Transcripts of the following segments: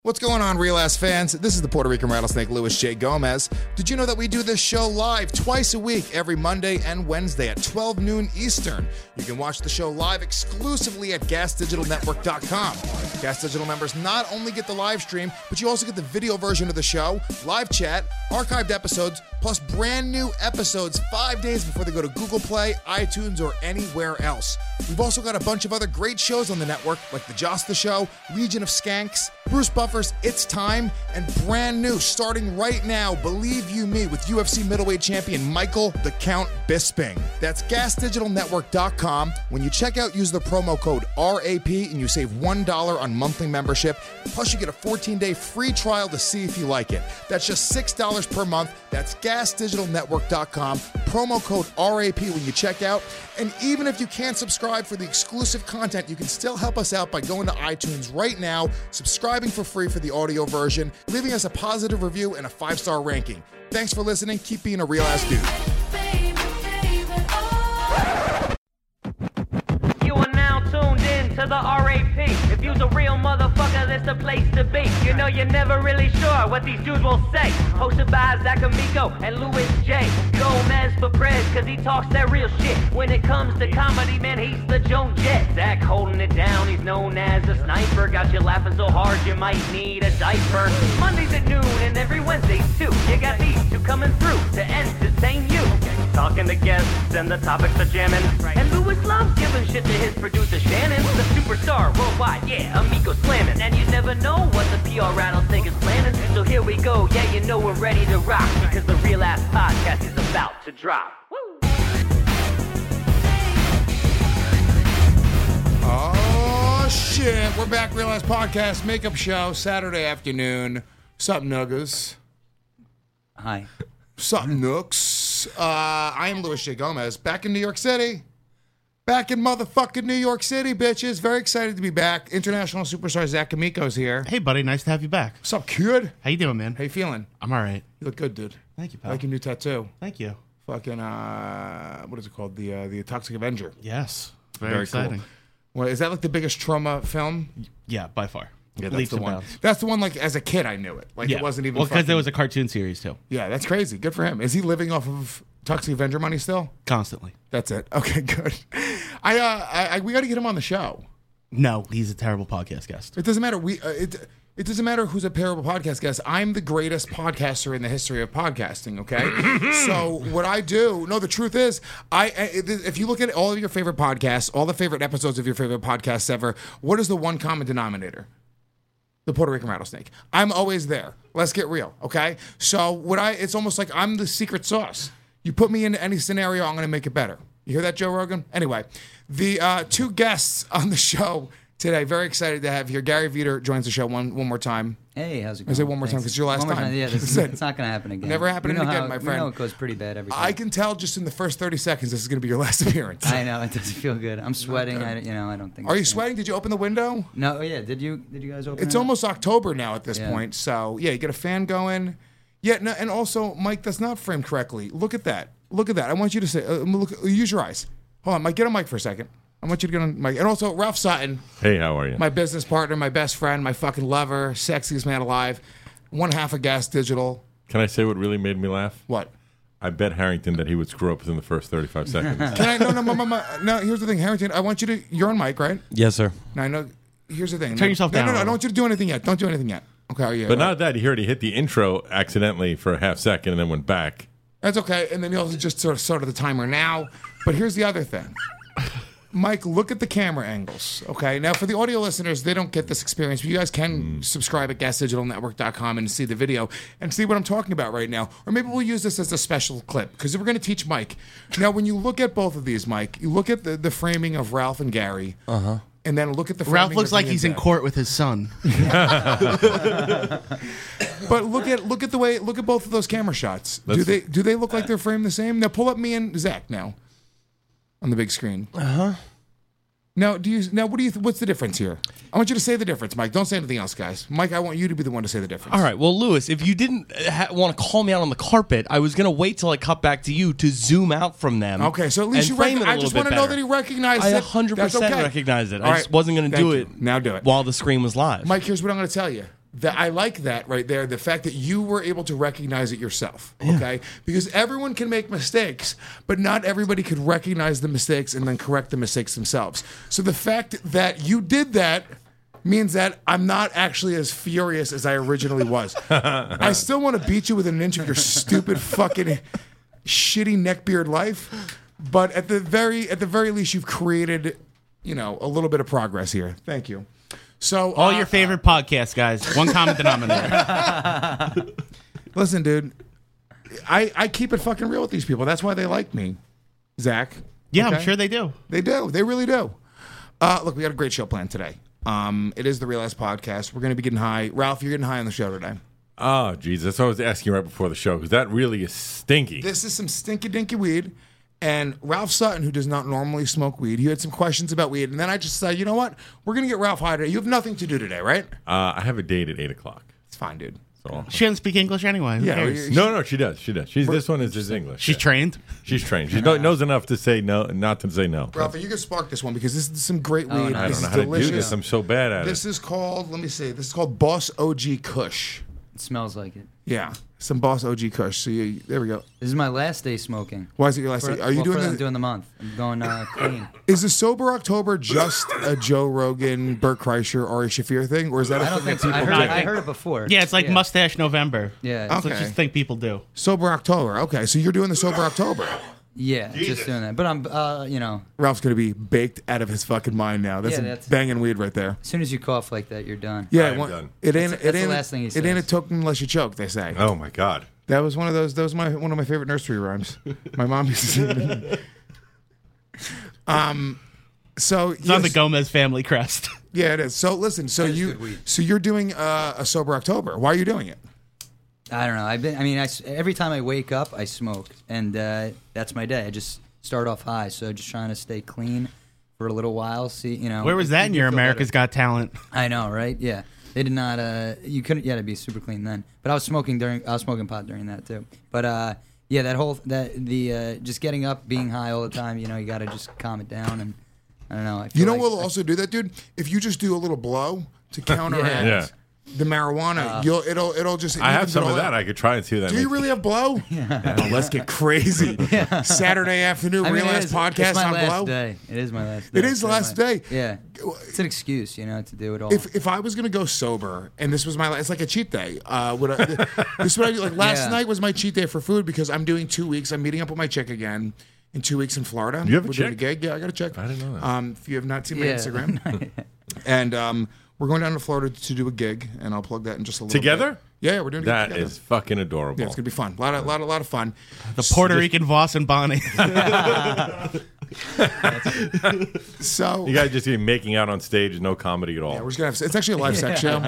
What's going on, Real Ass fans? This is the Puerto Rican Rattlesnake, Louis J. Gomez. Did you know that we do this show live twice a week, every Monday and Wednesday at 12 noon Eastern? You can watch the show live exclusively at GasDigitalNetwork.com. Gas Digital members not only get the live stream, but you also get the video version of the show, live chat, archived episodes, plus brand new episodes 5 days before they go to Google Play, iTunes, or anywhere else. We've also got a bunch of other great shows on the network, like The Joss the Show, Legion of Skanks, Bruce Buffer's It's Time, and brand new, starting right now, Believe You Me, with UFC middleweight champion Michael the Count Bisping. That's GasDigitalNetwork.com. When you check out, use the promo code RAP and you save $1 on monthly membership. Plus, you get a 14-day free trial to see if you like it. That's just $6 per month. That's GasDigitalNetwork.com. Promo code RAP when you check out. And even if you can't subscribe for the exclusive content, you can still help us out by going to iTunes right now, subscribing for free for the audio version, leaving us a positive review and a 5-star ranking. Thanks for listening. Keep being a real ass dude. You are now tuned in to the RAP. If you's a real motherfucker, this the place to be. You know you're never really sure what these dudes will say. Hosted by Zach Amico and Louis J. Gomez for Prez, cause he talks that real shit. When it comes to comedy, man, he's the Joan Jett. Zach holding it down, he's known as a sniper. Got you laughing so hard you might need a diaper. Mondays at noon and every Wednesday too. You got these two coming through to entertain you. Talking to guests and the topics are jamming. And Louis loves giving shit to his producer Shannon. The superstar worldwide, yeah, Amico slamming. And you never know what the PR rattlesnake is planning. So here we go, yeah, you know we're ready to rock. Because the Real Ass Podcast is about to drop. Woo! Oh, shit. We're back, Real Ass Podcast, makeup show, Saturday afternoon. Sup, Nuggas? Hi. Sup, Nooks? I am Louis J. Gomez, back in New York City. Back in motherfucking New York City, bitches. Very excited to be back. International superstar Zach Amico's here. Hey, buddy. Nice to have you back. What's up, kid? How you doing, man? How you feeling? I'm all right. You look good, dude. Thank you, I pal. like your new tattoo. Thank you. Fucking, what is it called? The Toxic Avenger. Yes. Very exciting. Cool. Well, is that like the biggest trauma film? Yeah, by far. Yeah, that's Leaps the and one. bounds. That's the one, like, as a kid, I knew it. Like, Yeah. it wasn't even Well, because there fucking- was a cartoon series, too. Yeah, that's crazy. Good for him. Is he living off of Toxic Avenger money still? Constantly. That's it. Okay, good. We got to get him on the show. No, he's a terrible podcast guest. It doesn't matter. It doesn't matter who's a terrible podcast guest. I'm the greatest podcaster in the history of podcasting, okay? So what I do, no, the truth is, if you look at all of your favorite podcasts, all the favorite episodes of your favorite podcasts ever, what is the one common denominator? The Puerto Rican Rattlesnake. I'm always there. Let's get real, okay? So it's almost like I'm the secret sauce. You put me into any scenario, I'm going to make it better. You hear that, Joe Rogan? Anyway, the two guests on the show today, very excited to have here. Gary Veter joins the show one more time. Hey, how's it going? I say one more time because it's your last One more time. Yeah, it's not going to happen again. Never happening We know again, how- my We friend. know it goes pretty bad every time. I can tell just in the first 30 seconds this is going to be your last appearance. I know, it doesn't feel good. I'm sweating. I don't think. Are you it's sweating? Did you open the window? No, yeah. Did you guys open It's it? almost October now at this Yeah. point. So, yeah, you get a fan going. Yeah, no, and also, Mike, that's not framed correctly. Look at that. Look at that. I want you to say, use your eyes. Hold on, Mike, get a mic for a second. I want you to get on mic. And also, Ralph Sutton. Hey, how are you? My business partner, my best friend, my fucking lover, sexiest man alive. One half of Gas Digital. Can I say what really made me laugh? What? I bet Harrington that he would screw up within the first 35 seconds. Can I? No, here's the thing, Harrington. I want you to, you're on mic, right? Yes, sir. No, I know. Here's the thing. Turn yourself down No, a I little. don't want you to do anything yet. Don't do anything yet. Okay, are you? But not that. He already hit the intro accidentally for a half second and then went back. That's okay. And then you also just sort of started the timer now. But here's the other thing. Mike, look at the camera angles, okay? Now, for the audio listeners, they don't get this experience, but you guys can subscribe at GasDigitalNetwork.com and see the video and see what I'm talking about right now. Or maybe we'll use this as a special clip, because we're going to teach Mike. Now, when you look at both of these, Mike, you look at the framing of Ralph and Gary, and then look at the framing Ralph looks of like me he's and in Zach. court with his son. But look at both of those camera shots. Do they look like they're framed the same? Now pull up me and Zach now on the big screen. Now, what's the difference here? I want you to say the difference, Mike. Don't say anything else, guys. Mike, I want you to be the one to say the difference. All right. Well, Louis, if you didn't want to call me out on the carpet, I was going to wait till I cut back to you to zoom out from them. Okay, so at least and you frame it a I little just bit want to know better. that he recognized I it. 100% That's okay. recognized it. All I right. just wasn't going to Thank do you. it. Now do it. While the screen was live. Mike, here's what I'm going to tell you. that I like that right there. The fact that you were able to recognize it yourself, okay? Because everyone can make mistakes, but not everybody could recognize the mistakes and then correct the mistakes themselves. So the fact that you did that means that I'm not actually as furious as I originally was. I still want to beat you within an inch of your stupid fucking shitty neckbeard life, but at the very least, you've created, a little bit of progress here. Thank you. So All your favorite podcasts, guys. One common denominator. Listen, dude, I keep it fucking real with these people. That's why they like me, Zach. Yeah, Okay? I'm sure they do. They do. They really do. Look, we got a great show planned today. It is the Real Ass Podcast. We're going to be getting high. Ralph, you're getting high on the show today. Oh, Jesus. That's what I was asking you right before the show, because that really is stinky. This is some stinky dinky weed. And Ralph Sutton, who does not normally smoke weed, he had some questions about weed. And then I just said, you know what? We're going to get Ralph high today. You have nothing to do today, right? I have a date at 8 o'clock. It's fine, dude. So. She doesn't speak English anyway. Who Yeah, cares? No, she does. This one is English. She's trained. She's trained. She knows enough to say no, not to say no. Ralph, you can spark this one because this is some great weed. nice. I This don't know is how delicious. to do this. I'm so bad at This it. is called, let me see, this is called Boss OG Kush. It smells like it. Yeah, some Boss OG Kush. So there we go. This is my last day smoking. Why is it your last day? Are you doing I'm the, doing the month. I'm going clean. Is the Sober October just a Joe Rogan, Bert Kreischer, Ari Shafir thing? Or is that a I don't thing think that so. people I do? heard it before. Yeah, it's like Mustache November. Yeah. That's what Okay. you think people do. Sober October. Okay, so you're doing the Sober October. Yeah, just doing that. But I'm, Ralph's going to be baked out of his fucking mind now. That's Yeah, some that's- banging weed right there. as soon as you cough like that, you're done. Yeah, I'm done. It ain't. That's it the ain't. last thing he It ain't a says. token unless you choke. They say. Oh, my God. That was one of those. That was one of my favorite nursery rhymes. My mom used to sing. So It's on the Gomez family crest. yeah, it is. So listen. So That is good weed. you're doing a Sober October. Why are you doing it? I don't know. Every time I wake up, I smoke, and that's my day. I just start off high, so just trying to stay clean for a little while. See, Where was that in your feel America's better. Got Talent? I know, right? Yeah, they did not. You couldn't. Yeah, to be super clean then. But I was smoking pot during that too. But yeah, just getting up, being high all the time. You got to just calm it down, and I don't know. I feel You know like what'll also do that, dude? If you just do a little blow to counteract Yeah. the marijuana, it'll just. I have evens some it of all that. out. I could try and see what that Do you makes. really have blow? Yeah. Oh, let's get crazy. Saturday afternoon, I mean, Real it Ass is- Podcast it's my on last blow. day. It is my last day. It is the last day. Yeah, it's an excuse, to do it all. If I was gonna go sober and this was my, it's like a cheat day. This is what I do. Like last Yeah. night was my cheat day for food because I'm doing 2 weeks. I'm meeting up with my chick again in 2 weeks in Florida. You have a We're doing chick? gig. Yeah, I got a chick. I didn't know that. If you have not seen my Yeah. Instagram, and we're going down to Florida to do a gig, and I'll plug that in just a little Together? bit. Yeah, we're doing That it together. is fucking adorable. Yeah, it's gonna be fun. A lot of fun. The Puerto Rican Voss and Bonnie. So You guys just be making out on stage, no comedy at all. yeah, we're just gonna have. It's actually a live sex show.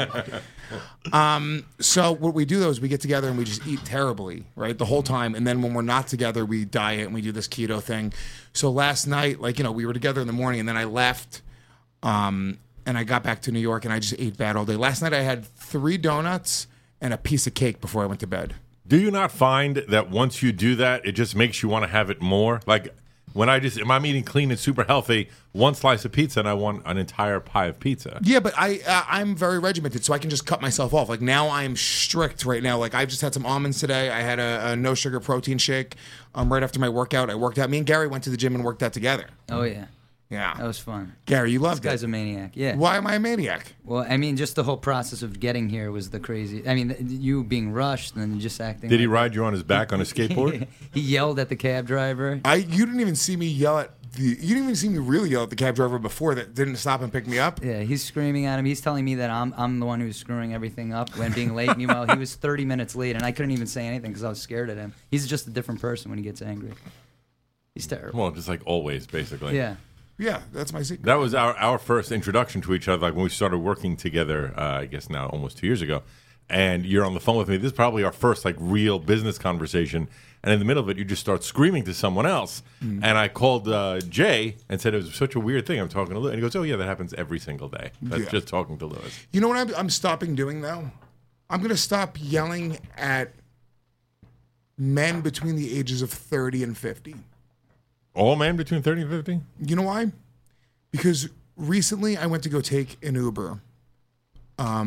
So what we do though is we get together and we just eat terribly, right, the whole time. And then when we're not together, we diet and we do this keto thing. So last night, we were together in the morning, and then I left, and I got back to New York, and I just ate bad all day. Last night I had 3 donuts and a piece of cake before I went to bed. Do you not find that once you do that, it just makes you want to have it more? Like when I'm eating clean and super healthy, one slice of pizza and I want an entire pie of pizza. Yeah, but I'm very regimented, so I can just cut myself off. Like now I'm strict right now. Like I've just had some almonds today. I had a no sugar protein shake right after my workout. I worked out. Me and Gary went to the gym and worked out together. oh yeah, Yeah. that was fun. Gary, you This loved guy's it. a maniac. Yeah. Why am I a maniac? Well, just the whole process of getting here was the crazy. You being rushed and then just acting. Did he like- ride you on his back on a skateboard? He yelled at the cab driver. You didn't even see me yell at you didn't even see me really yell at the cab driver before that didn't stop and pick me up. Yeah, he's screaming at him. He's telling me that I'm the one who's screwing everything up when being late. Meanwhile, he was 30 minutes late, and I couldn't even say anything because I was scared at him. He's just a different person when he gets angry. He's terrible. Well, just like always, basically. Yeah. Yeah, that's my secret. That was our first introduction to each other, like when we started working together, I guess now almost 2 years ago. And you're on the phone with me. This is probably our first like real business conversation. And in the middle of it, you just start screaming to someone else. And I called Jay and said it was such a weird thing. I'm talking to Lewis. And he goes, oh, yeah, that happens every single day. That's Yeah. just talking to Lewis. You know what I'm stopping doing though? I'm gonna stop yelling at men between the ages of 30 and 50. All men between 30 and 50? You know why? Because recently I went to go take an Uber.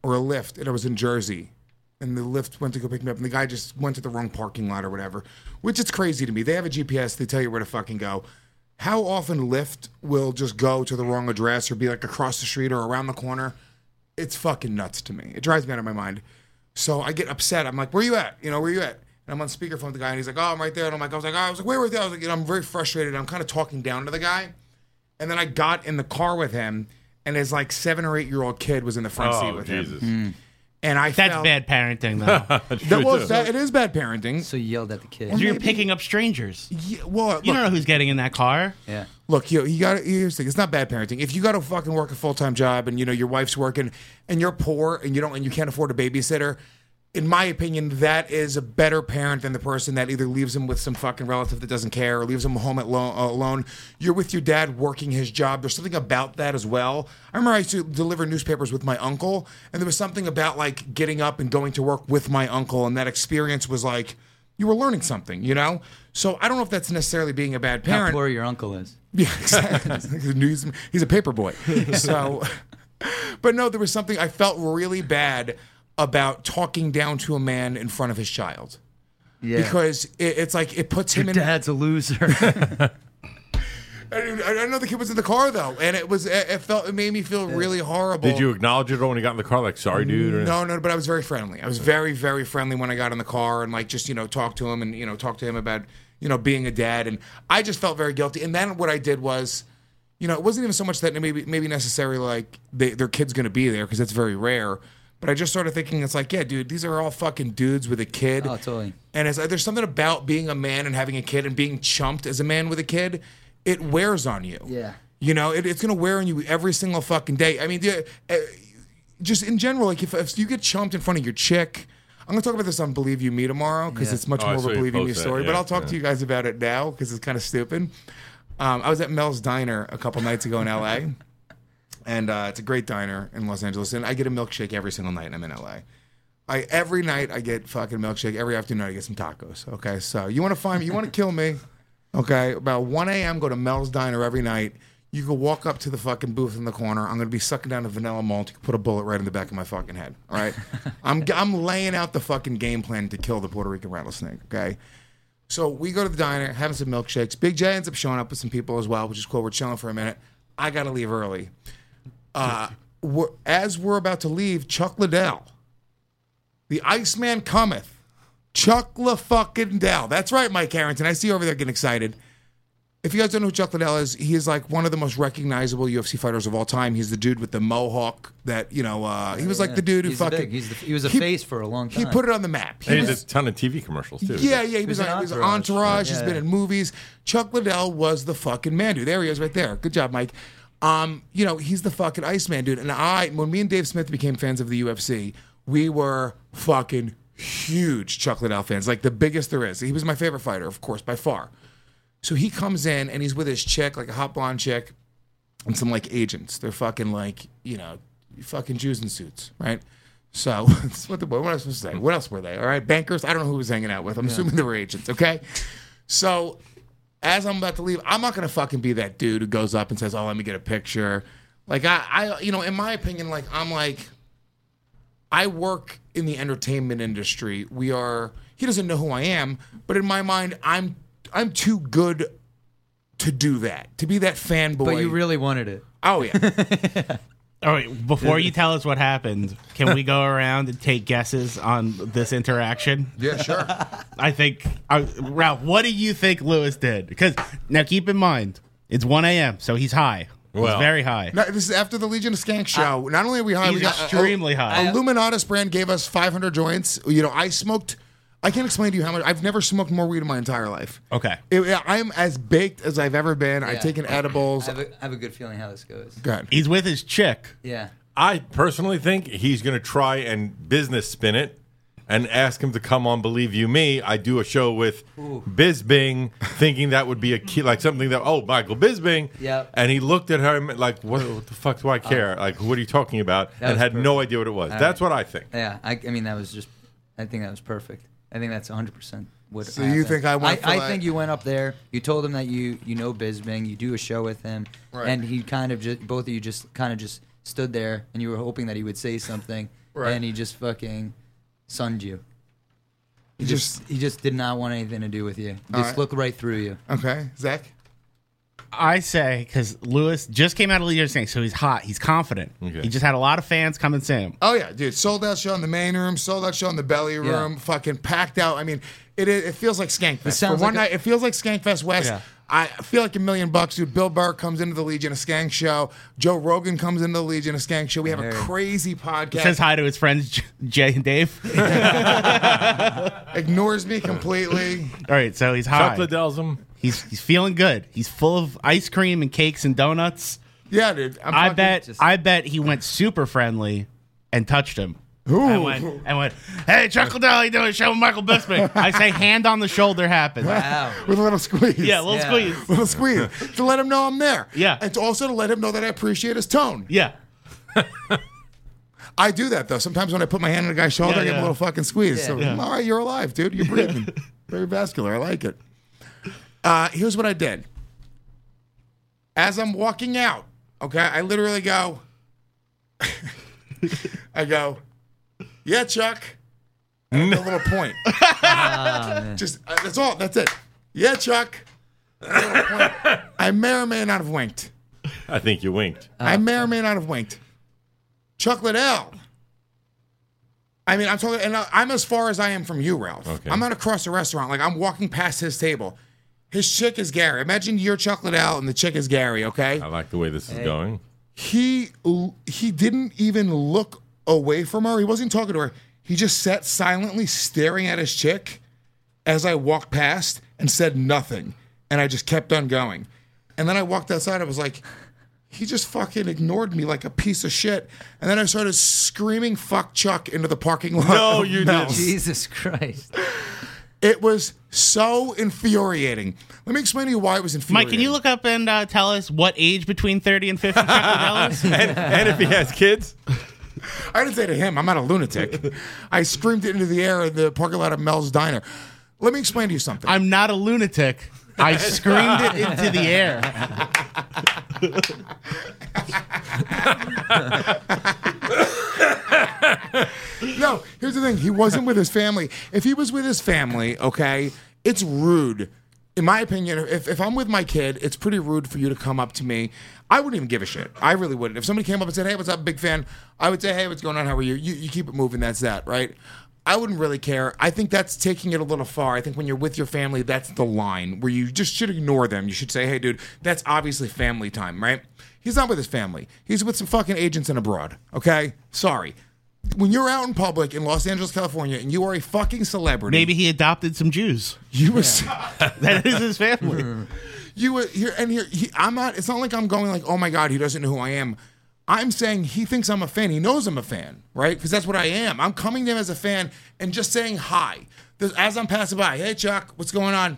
or a Lyft, and I was in Jersey, and the Lyft went to go pick me up, and the guy just went to the wrong parking lot or whatever, which is crazy to me. They have a GPS. They tell you where to fucking go. How often Lyft will just go to the wrong address or be like across the street or around the corner? It's fucking nuts to me. It drives me out of my mind. So I get upset. I'm like, where you at? Where you at? And I'm on speakerphone with the guy, and he's like, oh, I'm right there. And I was like, where were you? I was like, I'm very frustrated. I'm kind of talking down to the guy. And then I got in the car with him, and his like 7 or 8 year old kid was in the front seat with him. And I That's felt, bad parenting, though. it is bad parenting. So you yelled at the kid. You're picking up strangers. Yeah, well, You don't know who's getting in that car. Yeah. Look, you got. Here's the thing. It's not bad parenting. If you got to fucking work a full time job, and your wife's working, and you're poor, and you can't afford a babysitter, in my opinion, that is a better parent than the person that either leaves him with some fucking relative that doesn't care or leaves him home alone. You're with your dad working his job. There's something about that as well. I remember I used to deliver newspapers with my uncle, and there was something about like getting up and going to work with my uncle, and that experience was like you were learning something, So I don't know if that's necessarily being a bad parent. How poor your uncle is. Yeah, exactly. He's a paper boy. So, but no, there was something I felt really bad about talking down to a man in front of his child. Yeah. Because it's like it puts him Your in. dad's a loser. I know the kid was in the car though, and it made me feel really horrible. Did you acknowledge it when he got in the car? Like, sorry, dude? Or... No, but I was very friendly. I was very, very friendly when I got in the car and like just talk to him and talk to him about being a dad, and I just felt very guilty. And then what I did was, it wasn't even so much that maybe necessarily like their kid's going to be there because that's very rare. But I just started thinking, it's like, yeah, dude, these are all fucking dudes with a kid. Oh, totally. And there's something about being a man and having a kid and being chumped as a man with a kid. It wears on you. Yeah. It's going to wear on you every single fucking day. I mean, just in general, like if you get chumped in front of your chick, I'm going to talk about this on Believe You Me tomorrow because it's much more of a Believe You Me story. But I'll talk to you guys about it now because it's kind of stupid. I was at Mel's Diner a couple nights ago in L.A., and it's a great diner in Los Angeles, and I get a milkshake every single night I'm in LA. Every night I get fucking milkshake. Every afternoon I get some tacos. Okay, so you want to kill me? Okay, about 1 a.m. go to Mel's Diner every night. You can walk up to the fucking booth in the corner. I'm gonna be sucking down a vanilla malt. You can put a bullet right in the back of my fucking head. All right, I'm laying out the fucking game plan to kill the Puerto Rican rattlesnake. Okay. So we go to the diner, having some milkshakes. Big J ends up showing up with some people as well, which is cool. We're chilling for a minute. I gotta leave early. As we're about to leave, Chuck Liddell, the Iceman cometh. Chuck LaFucking-Dell. That's right, Mike Harrington. I see you over there getting excited. If you guys don't know who Chuck Liddell is, he is like one of the most recognizable UFC fighters of all time. He's the dude with the mohawk that, he was like the dude who fucking... He was a face for a long time. He put it on the map. He did a ton of TV commercials, too. Yeah, he was on Entourage. He's been in movies. Chuck Liddell was the fucking man, dude. There he is right there. Good job, Mike. He's the fucking Iceman, dude. And when me and Dave Smith became fans of the UFC, we were fucking huge Chuck Liddell fans, like the biggest there is. He was my favorite fighter, of course, by far. So he comes in and he's with his chick, like a hot blonde chick, and some like agents. They're fucking like, fucking Jews in suits, right? So what am I supposed to say? What else were they? All right, bankers. I don't know who he was hanging out with. I'm assuming they were agents. Okay, so. As I'm about to leave, I'm not gonna fucking be that dude who goes up and says, "Oh, let me get a picture." Like I in my opinion, like I work in the entertainment industry. He doesn't know who I am, but in my mind, I'm too good to do that, to be that fanboy. But you really wanted it. Oh yeah. All right, before you tell us what happened, can we go around and take guesses on this interaction? Yeah, sure. I think, Ralph, what do you think Lewis did? Because now keep in mind, it's 1 a.m., so he's high. He's very high. No, this is after the Legion of Skank show. Not only are we high, He's we got extremely high. Illuminatus brand gave us 500 joints. I smoked. I can't explain to you how much. I've never smoked more weed in my entire life. Okay. I'm as baked as I've ever been. I've taken edibles. I have a good feeling how this goes. Go ahead. He's with his chick. Yeah. I personally think he's going to try and business spin it and ask him to come on Believe You Me. I do a show with Bisbing, thinking that would be a key, like something that, Michael Bisbing. Yep. And he looked at her like, what the fuck do I care? Like, what are you talking about? And had no idea what it was. That's what I think. Yeah. I think that was perfect. I think that's 100% what So happened. you think I went for I think you went up there, you told him that you know Bisbing, you do a show with him, right. and he kind of just, both of you just kind of just stood there, and you were hoping that he would say something, Right. and he just fucking sunned you. He Just- just did not want anything to do with you. All Just right. looked right through you. Okay, Zach. I say because Lewis just came out of Leader's Thing, so he's hot. He's confident. Okay. He just had a lot of fans come and see him. Oh yeah, dude! Sold out show in the main room, sold out show in the belly room, Yeah. fucking packed out. I mean, it feels like Skankfest. sounds For one like night, it feels like Skankfest West. Yeah. I feel like $1 million, dude. Bill Burr comes into the Legion a Skank show. Joe Rogan comes into the Legion a Skank show. We have a crazy podcast. Says hi to his friends Jay and Dave. Ignores me completely. All right, so he's high. Chocolate Delsum. He's feeling good. He's full of ice cream and cakes and donuts. Yeah, dude. I fucking- bet he went super friendly and touched him. Ooh. I went, hey, Chuckle Dell, how you doing? Show Michael Bisping. I say hand on the shoulder happens. Wow. With a little squeeze. Yeah, a little Yeah. squeeze. little squeeze to let him know I'm there. Yeah. And to also to let him know that I appreciate his tone. Yeah. I do that though. Sometimes when I put my hand on a guy's shoulder, Yeah, I give him a yeah. little fucking squeeze. Yeah. So, Yeah. all right, you're alive, dude. You're breathing. Very vascular. I like it. Here's what I did. As I'm walking out, okay, I literally go, I go, yeah, Chuck. And a little point. Just that's all. That's it. Yeah, Chuck. A little point. I may or may not have winked. I think you winked. I may or may not have winked. Chuck Liddell. I mean, I'm talking, and I'm as far as I am from you, Ralph. Okay. I'm not across the restaurant. Like, I'm walking past his table. His chick is Gary. Imagine you're Chuck Liddell and the chick is Gary, okay? I like the way this is going. He didn't even look away from her. He wasn't talking to her. He just sat silently staring at his chick as I walked past and said nothing. And I just kept on going. And then I walked outside. I was like, he just fucking ignored me like a piece of shit. And then I started screaming "fuck Chuck" into the parking lot. No, of you Mel's. didn't. Jesus Christ. It was so infuriating. Let me explain to you why it was infuriating. Mike, can you look up and tell us what age between 30 and 50 Chuck Liddell is? And if he has kids, I didn't say to him, I'm not a lunatic. I screamed it into the air in the parking lot of Mel's Diner. Let me explain to you something. I'm not a lunatic. I screamed it into the air. No, here's the thing. He wasn't with his family. If he was with his family, okay, it's rude. In my opinion, if I'm with my kid, it's pretty rude for you to come up to me. I wouldn't even give a shit. I really wouldn't. If somebody came up and said, hey, what's up, big fan? I would say, hey, what's going on? How are you? You keep it moving. That's that, right? I wouldn't really care. I think that's taking it a little far. I think when you're with your family, that's the line where you just should ignore them. You should say, hey, dude, that's obviously family time, right? He's not with his family. He's with some fucking agents in abroad, okay? Sorry. When you're out in public in Los Angeles, California, and you are a fucking celebrity, Maybe he adopted some Jews. you were That is his family. you were here and here. I'm not. It's not like I'm going like, oh my god, he doesn't know who I am. I'm saying he thinks I'm a fan. He knows I'm a fan, right? Because that's what I am. I'm coming to him as a fan and just saying hi. As I'm passing by, hey Chuck, what's going on?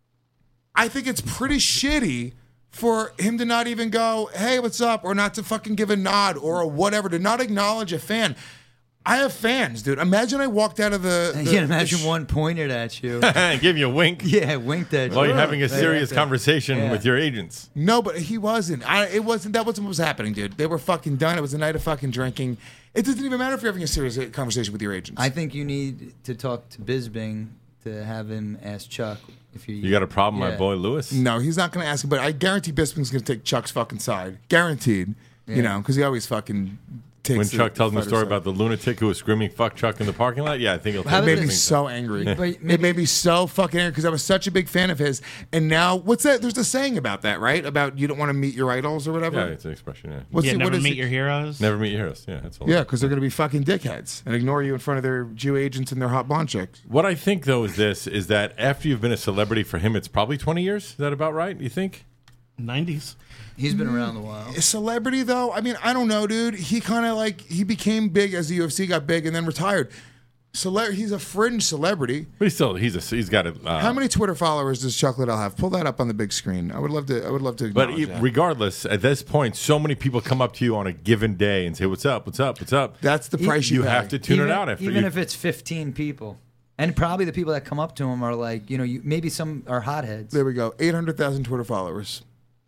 I think it's pretty shitty for him to not even go, hey, what's up? Or not to fucking give a nod or a whatever, to not acknowledge a fan. I have fans, dude. Imagine I walked out of the You can imagine one pointed at you. give you a wink Yeah, winked at you. while you're having a Right serious there. conversation Yeah. with your agents. No, but he wasn't. It wasn't. That wasn't what was happening, dude. They were fucking done. It was a night of fucking drinking. It doesn't even matter if you're having a serious conversation with your agents. I think you need to talk to Bisbing to have him ask Chuck if you. You got a problem, my Yeah. boy Lewis? no, he's not going to ask him, but I guarantee Bisping's going to take Chuck's fucking side. Guaranteed. You know, because he always fucking takes When Chuck tells me a fighter's story side. about the lunatic who was screaming "fuck Chuck" in the parking lot, yeah, I think he'll. How It take made about me Bisping. so angry. But It maybe- made me so fucking angry because I was such a big fan of his. And now, what's that? There's a saying about that, right? About you don't want to meet your idols or whatever. Yeah, it's an expression. Yeah, What's Yeah, it- what never is meet it? your heroes. never meet your heroes. Yeah, that's all. Yeah, because they're going to be fucking dickheads and ignore you in front of their Jew agents and their hot blonde chicks. What I think though is that after you've been a celebrity for him, it's probably 20 years. Is that about right? You think? 90s. He's been around a while. A celebrity though, I mean, I don't know, dude. He kind of like he became big as the UFC got big and then retired. He's a fringe celebrity. But he's got a. How many Twitter followers does Chuck Liddell have? Pull that up on the big screen. I would love to. But acknowledge that. regardless, at this point, so many people come up to you on a given day and say, "What's up? What's up? What's up?" That's the price You pay. have to tune even, it out after even you. if it's 15 people, and probably the people that come up to him are like, maybe some are hotheads. There we go. 800,000 Twitter followers.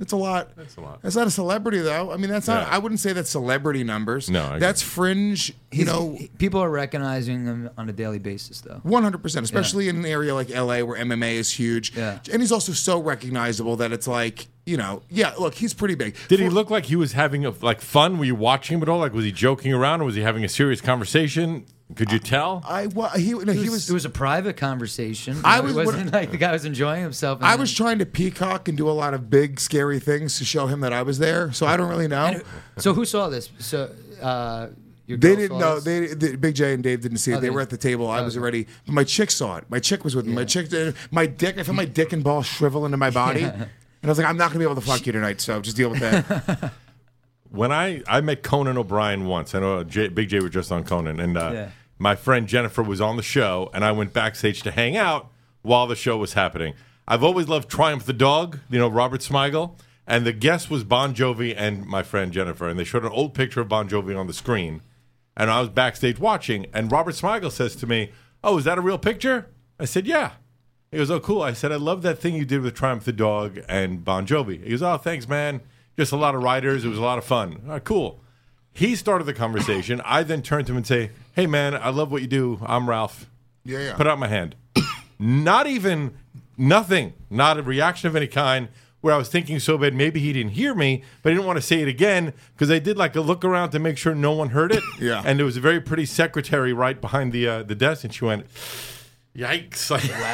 That's a lot. That's a lot. That's not a celebrity, though. I mean, that's not. Yeah. I wouldn't say that's celebrity numbers. No, I agree. that's fringe. You know, People are recognizing him on a daily basis, though. 100%, especially in an area like LA where MMA is huge. Yeah. And he's also so recognizable that it's like, you know, yeah, look, he's pretty big. Did he look like he was having fun? Were you watching him at all? Like, was he joking around, or was he having a serious conversation? Could you tell? He was. It was a private conversation. It wasn't like the guy was enjoying himself. I was trying to peacock and do a lot of big, scary things to show him that I was there. So I don't really know. So who saw this? So your They girl didn't saw know. this? Big J and Dave didn't see it. They they- were at the table. I was already. But my chick saw it. My chick was with me. My chick. My dick. I felt my dick and ball shrivel into my body, and I was like, I'm not going to be able to fuck you tonight. So just deal with that. When I met Conan O'Brien once, I know Big J was just on Conan, and my friend Jennifer was on the show, and I went backstage to hang out while the show was happening. I've always loved Triumph the Dog, Robert Smigel, and the guest was Bon Jovi and my friend Jennifer, and they showed an old picture of Bon Jovi on the screen, and I was backstage watching, and Robert Smigel says to me, "Oh, is that a real picture?" I said, "Yeah." He goes, "Oh, cool." I said, "I love that thing you did with Triumph the Dog and Bon Jovi." He goes, "Oh, thanks, man. Just a lot of writers. It was a lot of fun." All right, cool. He started the conversation. I then turned to him and say, "Hey, man, I love what you do. I'm Ralph." Yeah. Put out my hand. Nothing. Not a reaction of any kind. Where I was thinking so bad, maybe he didn't hear me, but I didn't want to say it again because I did like a look around to make sure no one heard it. Yeah. And there was a very pretty secretary right behind the desk, and she went, "Yikes!"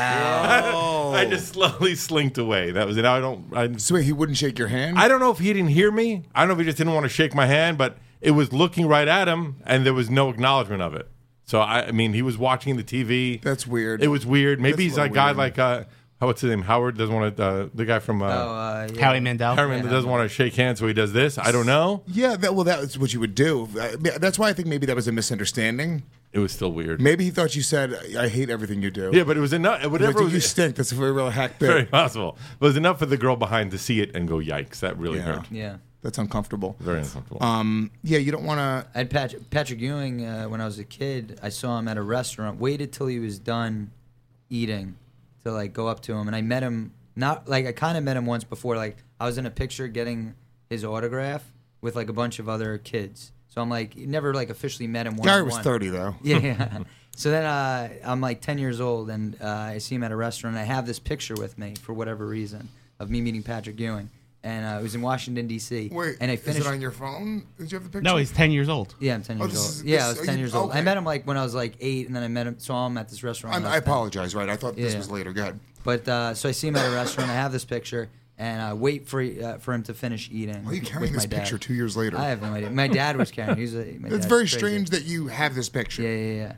Wow. I just slowly slinked away. That was it. So wait, he wouldn't shake your hand? I don't know if he didn't hear me. I don't know if he just didn't want to shake my hand, but it was looking right at him, and there was no acknowledgement of it. So I mean, he was watching the TV. That's weird. It was weird. Maybe he's a a little guy weird. like what's his name? Howard doesn't want to. The guy from Howie Mandel. Herman that doesn't want to shake hands, so he does this. I don't know. Yeah, that's what you would do. That's why I think maybe that was a misunderstanding. It was still weird. Maybe he thought you said, "I hate everything you do." Yeah, but it was enough. Whatever Like, was, you stink. That's a very real hack very bit. possible. It was enough for the girl behind to see it and go, "Yikes!" That really Yeah. hurt. Yeah. That's uncomfortable. Very uncomfortable. Yeah, you don't want to. I had Patrick Ewing when I was a kid. I saw him at a restaurant. Waited till he was done eating to like go up to him, and I met him. Not like I kind of met him once before. Like I was in a picture getting his autograph with like a bunch of other kids. So I'm like never like officially met him. Gary was one-on-one. 30 though. Yeah. So then I'm like 10 years old, and I see him at a restaurant. And I have this picture with me for whatever reason of me meeting Patrick Ewing, and it was in Washington D.C. Wait, and I is finished. it on your phone? Did you have the picture? No, he's 10 years old. Yeah, I'm 10 years this old. is- Yeah, this- I was 10 years old. okay. I met him like when I was like 8, and then I met him, saw him at this restaurant. when I was 10. apologize, right? I thought this Yeah. was later. Go ahead. But so I see him at a restaurant. I have this picture, and I wait for him to finish eating. Why are you with carrying my this dad. picture 2 years later? I have no idea. My dad was carrying. It's It's very strange that you have this picture. Yeah.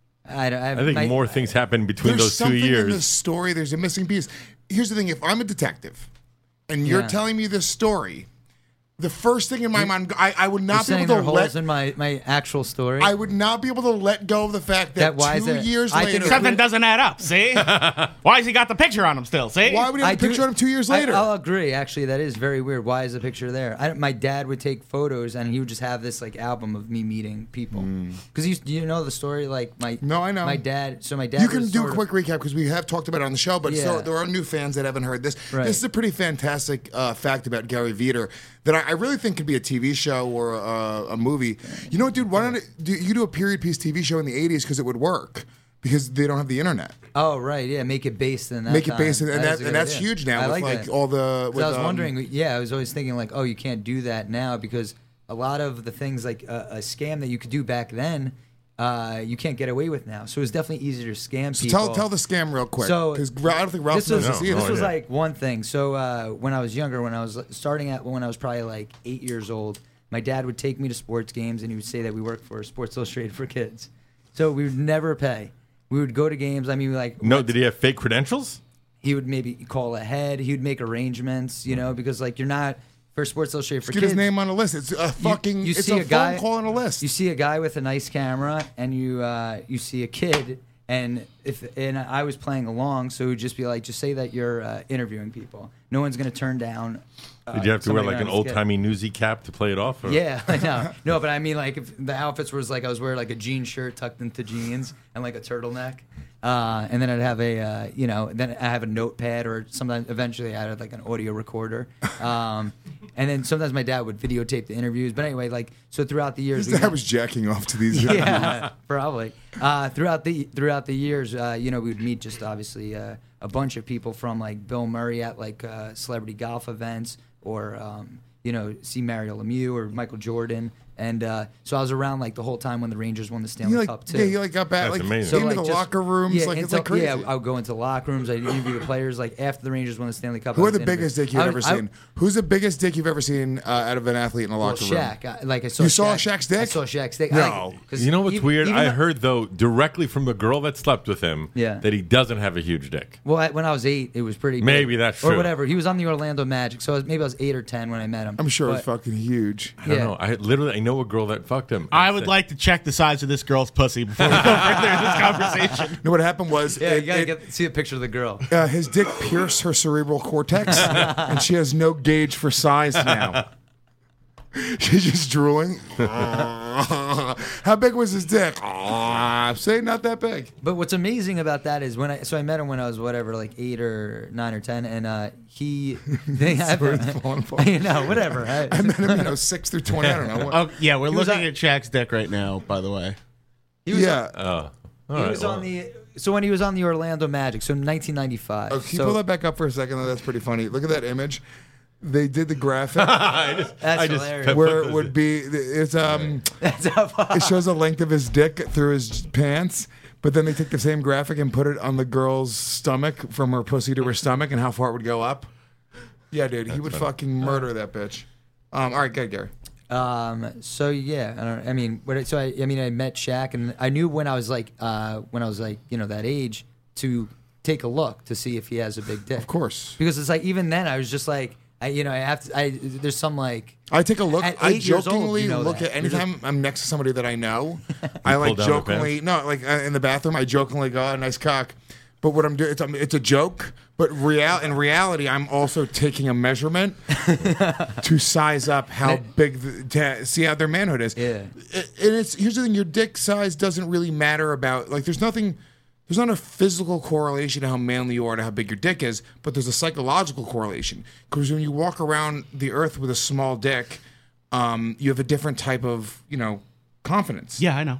I think more things happen between There's those 2 something in years. this story. There's a missing piece. Here's the thing: if I'm a detective, and you're Yeah. telling me this story, the first thing in my mind, I would You're not be saying able there to are holes let. in my actual story. I would not be able to let go of the fact that, Why is 2 it- years I think later. it Something doesn't add up. See? Why has he got the picture on him still? See? Why would he have a do- picture of him 2 years later? I'll agree. Actually, that is very weird. Why is the picture there? My dad would take photos, and he would just have this like album of me meeting people. Because do you know the story? Like No, I know. My dad. So my dad. You can was do a sort of- quick recap because we have talked about it on the show, but so Yeah. there are new fans that haven't heard this. Right. This is a pretty fantastic fact about Gary Veter that I really think could be a TV show or a movie. You know what, dude? Why don't you do a period piece TV show in the 80s because it would work because they don't have the internet. Oh right, yeah. Make it based in that. Make it time. based in, and That is a good that's idea. huge now I with like like that. all the. 'Cause With, I was wondering. Yeah, I was always thinking like, oh, you can't do that now because a lot of the things like a scam that you could do back then, you can't get away with now. So it's definitely easier to scam So people. tell the scam real quick So because I don't think Ralph this was, knows this No, either. this was yeah. like one thing. So when I was younger, when I was when I was probably like 8 years old, my dad would take me to sports games and he would say that we worked for Sports Illustrated for Kids. So we would never pay. We would go to games. I mean, like No, did he have fake credentials? he would maybe call ahead. He would make arrangements, because like you're not for Sports Illustrated for Get Kids. his name on a list. It's a fucking. you it's see a a guy- phone call on a list. You see a guy with a nice camera, and you see a kid, And I was playing along, so it would just be like, just say that you're interviewing people. No one's gonna turn down. Did you have to wear like an old old-timey newsy cap to play it off? Or? Yeah, I know. No, but I mean, like, if the outfits was like I was wearing like a jean shirt tucked into jeans and like a turtleneck, and then I'd have a, then I have a notepad, or sometimes eventually I had like an audio recorder, and then sometimes my dad would videotape the interviews. But anyway, like, so throughout the years, His dad was jacking off to these. yeah, probably. Throughout the years, we would meet just obviously a bunch of people, from like Bill Murray at like celebrity golf events, or see Mario Lemieux or Michael Jordan. And so I was around like the whole time when the Rangers won the Stanley Cup too. Yeah, you like got back That's like amazing. into like, the locker rooms. Yeah, like it's like crazy. Yeah, I would go into locker rooms. I'd interview the players like after the Rangers won the Stanley Cup. Who are the biggest dick you've ever seen? Who's the biggest dick you've ever seen out of an athlete in a locker room? Shaq. I saw. You saw Shaq. Shaq's dick? I saw Shaq's dick. No. You know what's weird? even I though- heard, though, directly from the girl that slept with him Yeah. that he doesn't have a huge dick. Well, when I was 8, it was pretty big. Maybe that's Or true. whatever. He was on the Orlando Magic, so maybe I was 8 or 10 when I met him. I'm sure it's But- fucking huge. I don't Yeah. know. I know a girl that fucked him. I would like to check the size of this girl's pussy before we go further in this conversation. You know what happened was Yeah, you gotta see a picture of the girl. his dick pierced her cerebral cortex, and she has no gauge for size now. She's just drooling. How big was his dick? Say not that big. But what's amazing about that is I met him when I was whatever, like 8 or 9 or 10, and they have falling apart. whatever. I met him, 6 through 20. I don't know. Oh, yeah, we're was looking on- at Shaq's dick right now, by the way. He was Yeah. he was on the. So when he was on the Orlando Magic, so in 1995. Oh, can you so pull that back up for a second? Though? That's pretty funny. Look at that image. They did the graphic that's hilarious. where it would be it's it shows the length of his dick through his pants, but then they took the same graphic and put it on the girl's stomach, from her pussy to her stomach, and how far it would go up. Yeah, dude, he would fucking murder that bitch. All right, good, Gary. So yeah, I met Shaq, and I knew when I was like that age to take a look to see if he has a big dick. Of course. Because it's like, even then I was just like, there's some like. I take a look. At I 8 years old, jokingly you know look that. at anytime I'm next to somebody that I know. I like pull down their jokingly in the bathroom. I jokingly go, "Oh, nice cock." But what I'm doing, it's a joke. But in reality, I'm also taking a measurement to size up how big, to see how their manhood is. Yeah. And here's the thing: your dick size doesn't really matter about there's not a physical correlation to how manly you are to how big your dick is, but there's a psychological correlation. Because when you walk around the earth with a small dick, you have a different type of, confidence. Yeah, I know.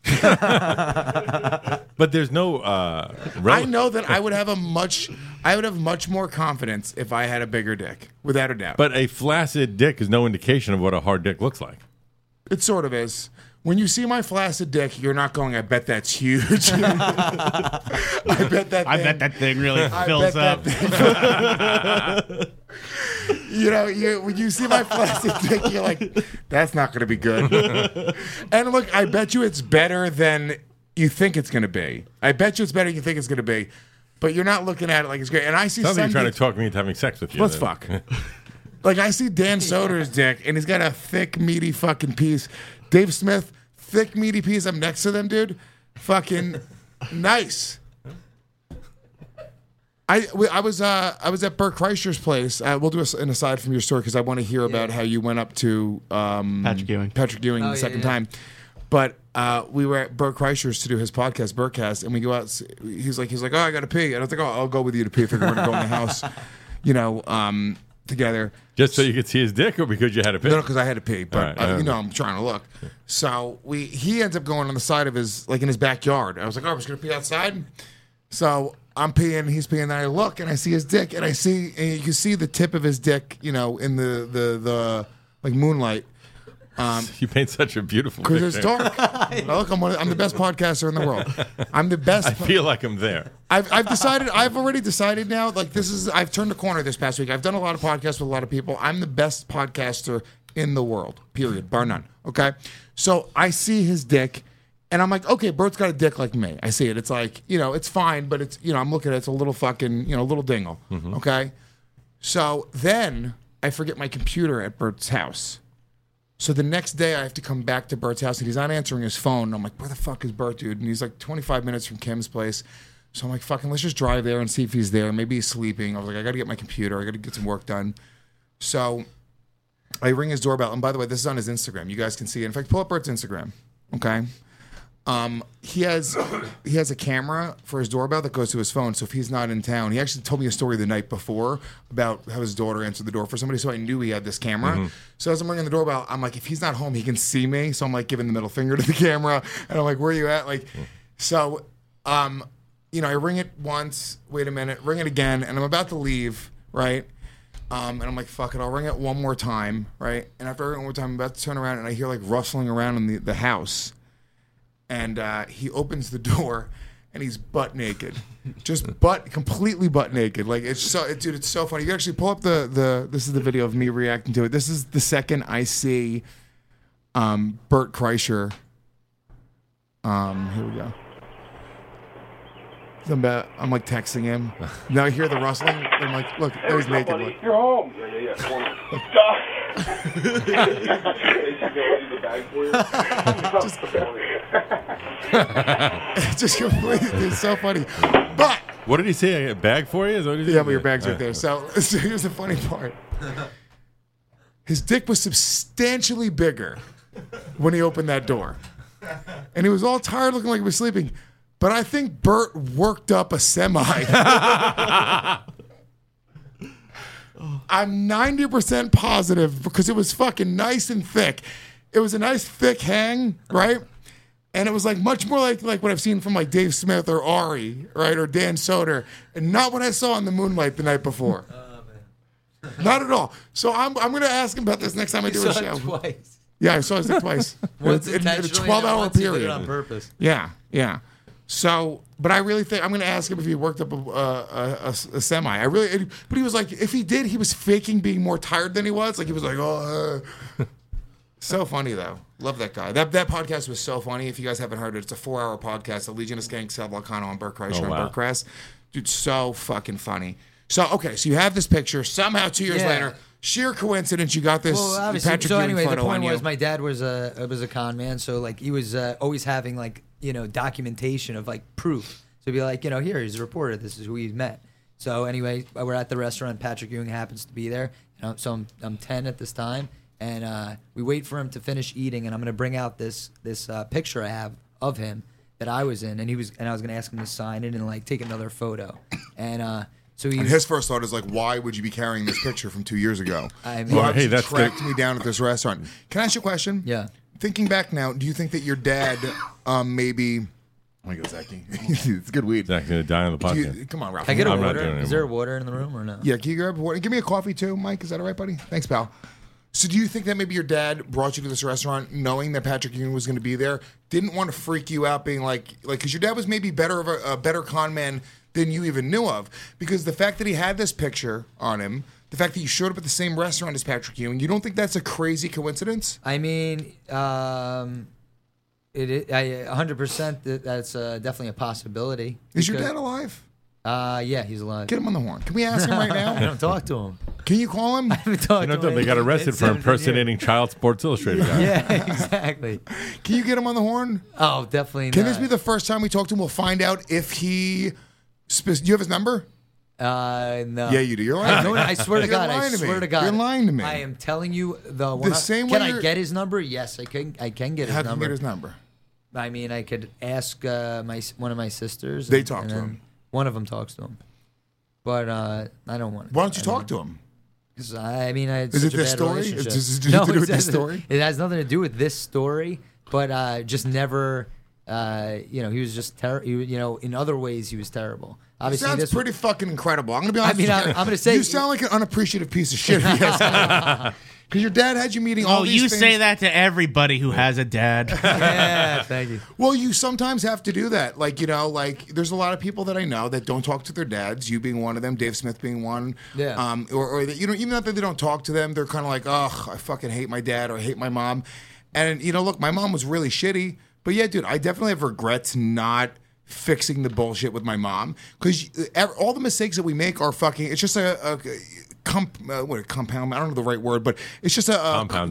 But there's no. I know that I would have much more confidence if I had a bigger dick, without a doubt. But a flaccid dick is no indication of what a hard dick looks like. It sort of is. When you see my flaccid dick, you're not going, I bet that's huge. I bet that thing really fills up. When you see my flaccid dick, you're like, that's not going to be good. And look, I bet you it's better than you think it's going to be. I bet you it's better than you think it's going to be. But you're not looking at it like it's great. And I see Sounds like some you're trying dicks- to talk me into having sex with you. Let's then. fuck. Like, I see Dan Soder's dick, and he's got a thick, meaty fucking piece. Dave Smith, thick, meaty piece. I'm next to them, dude. Fucking nice. I was at Bert Kreischer's place. We'll do an aside from your story because I want to hear about how you went up to Patrick Ewing the second time. But we were at Bert Kreischer's to do his podcast, Bertcast, and we go out. He's like, oh, I got to pee. And I was like, oh, I'll go with you to pee if we're going to go in the house, together. Just so you could see his dick, or because you had to pee? No, because I had to pee, but All right, I'm trying to look. So he ends up going on the side of his, in his backyard. I was like, oh, I'm just gonna pee outside. So I'm peeing, he's peeing, and I look and I see his dick, and you can see the tip of his dick, in the moonlight. You paint such a beautiful picture. Because it's dark. Now, look, I'm the best podcaster in the world. I'm the best. I feel like I'm there. I've already decided now, I've turned a corner this past week. I've done a lot of podcasts with a lot of people. I'm the best podcaster in the world, period, bar none. Okay? So I see his dick, and I'm like, okay, Bert's got a dick like me. I see it. It's like, it's fine, but it's, I'm looking at it, it's a little fucking, little dingle. Okay? So then I forget my computer at Bert's house. So the next day, I have to come back to Bert's house, and he's not answering his phone. And I'm like, where the fuck is Bert, dude? And he's like 25 minutes from Kim's place. So I'm like, fucking, let's just drive there and see if he's there. Maybe he's sleeping. I was like, I got to get my computer. I got to get some work done. So I ring his doorbell. And by the way, this is on his Instagram. You guys can see it. In fact, pull up Bert's Instagram, okay? He has a camera for his doorbell that goes to his phone. So if he's not in town, he actually told me a story the night before about how his daughter answered the door for somebody. So I knew he had this camera. So as I'm ringing the doorbell, I'm like, if he's not home, he can see me. So I'm like giving the middle finger to the camera, and I'm like, where are you at? Like, so, you know, I ring it once. Wait a minute, ring it again, and I'm about to leave, right? And I'm like, fuck it, I'll ring it one more time, right? And after I ring it one more time, I'm about to turn around, and I hear like rustling around in the house. And he opens the door, and he's butt naked, just completely butt naked. Like dude, it's so funny. You actually pull up this is the video of me reacting to it. This is the second I see Bert Kreischer. Here we go. I'm like texting him. Now I hear the rustling. I'm like, look, there's naked. Look. You're home. Yeah. Stop. Just completely, it's so funny. But What did he say? A bag for you? Is that what he said? yeah, but your bag's right there. So here's the funny part. His dick was substantially bigger when he opened that door, and he was all tired, looking like he was sleeping. But I think Bert worked up a semi. I'm 90% positive because it was fucking nice and thick. It was a nice thick hang, right? And it was like much more like what I've seen from like Dave Smith or Ari, right, or Dan Soder, and not what I saw in the Moonlight the night before. Not at all. So I'm going to ask him about this next time I do a show. Twice. Yeah, I saw his dick twice. Once in a intentionally, 12-hour once he did period. it on purpose. Yeah. So, but I really think I'm going to ask him if he worked up a semi. But he was like, if he did, he was faking being more tired than he was. Like he was like, So funny though. Love that guy. That podcast was so funny. If you guys haven't heard it, it's a 4-hour podcast. The Legion of Skanks, Sal Volcano, and Bert Kreischer and Bert Kress. Dude, so fucking funny. So okay, so you have this picture. Somehow 2 years later, sheer coincidence, you got this. Well, obviously. Patrick So Ewing anyway, the photo point on was you. my dad was a con man, so like he was always having like documentation of like proof. So he'd be like, here he's a reporter. This is who he's met. So anyway, we're at the restaurant. Patrick Ewing happens to be there. So I'm 10 at this time, and we wait for him to finish eating, and I'm gonna bring out this picture I have of him that I was in, and I was gonna ask him to sign it and like take another photo, and. So And his first thought is like, why would you be carrying this picture from 2 years ago? I mean, You obviously that's tracked me down at this restaurant. Can I ask you a question? Yeah. Thinking back now, do you think that your dad maybe... Oh my God, Zachy. It's good weed. Zach's going to die on the podcast. Come on, Ralph. Can I get a I'm not water? doing it Is there anymore. water in the room or no? Yeah, can you grab water? Give me a coffee too, Mike. Is that all right, buddy? Thanks, pal. So do you think that maybe your dad brought you to this restaurant knowing that Patrick Ewing was going to be there, didn't want to freak you out being like because your dad was maybe a better con man than you even knew of, because the fact that he had this picture on him, the fact that you showed up at the same restaurant as Patrick Ewing, you don't think that's a crazy coincidence? I mean, it is 100%. That's definitely a possibility. Is your dad alive? Yeah, he's alive. Get him on the horn. Can we ask him right I now? don't talk to him. Can you call him? I haven't talked to him. They got arrested for impersonating Child Sports Illustrated guy. Yeah, exactly. Can you get him on the horn? Oh, definitely. Can not. this be the first time we talk to him? We'll find out if he... Do you have his number? No. Yeah, you do. You're lying. No, I swear to You're God. I lying to me. swear to God. You're lying to me. I am telling you the same Can way I you're- get his number? Yes, I can. I can get his How can you number. get his number? I mean, I could ask one of my sisters. They talk to then him. One of them talks to him, but I don't want to. Why don't you talk to him? Because I mean, I had Is such it a this bad story? relationship. Does it have to do with this it- story? It has nothing to do with this story, but just never. He was just terrible. In other ways, he was terrible. Obviously, Sounds this pretty fucking incredible. I'm gonna be honest. I mean, with you. I'm gonna say- you sound like an unappreciative piece of shit. Because your dad had you meeting all Oh, these you things. say that to everybody who has a dad. Yeah, thank you. Well, you sometimes have to do that. Like, there's a lot of people that I know that don't talk to their dads. You being one of them, Dave Smith being one. Yeah. Or that, even not that they don't talk to them, they're kind of like, oh, I fucking hate my dad or I hate my mom. And look, my mom was really shitty. But yeah, dude, I definitely have regrets not fixing the bullshit with my mom, because all the mistakes that we make are fucking. It's just compound. I don't know the right word, but it's just a Compounding.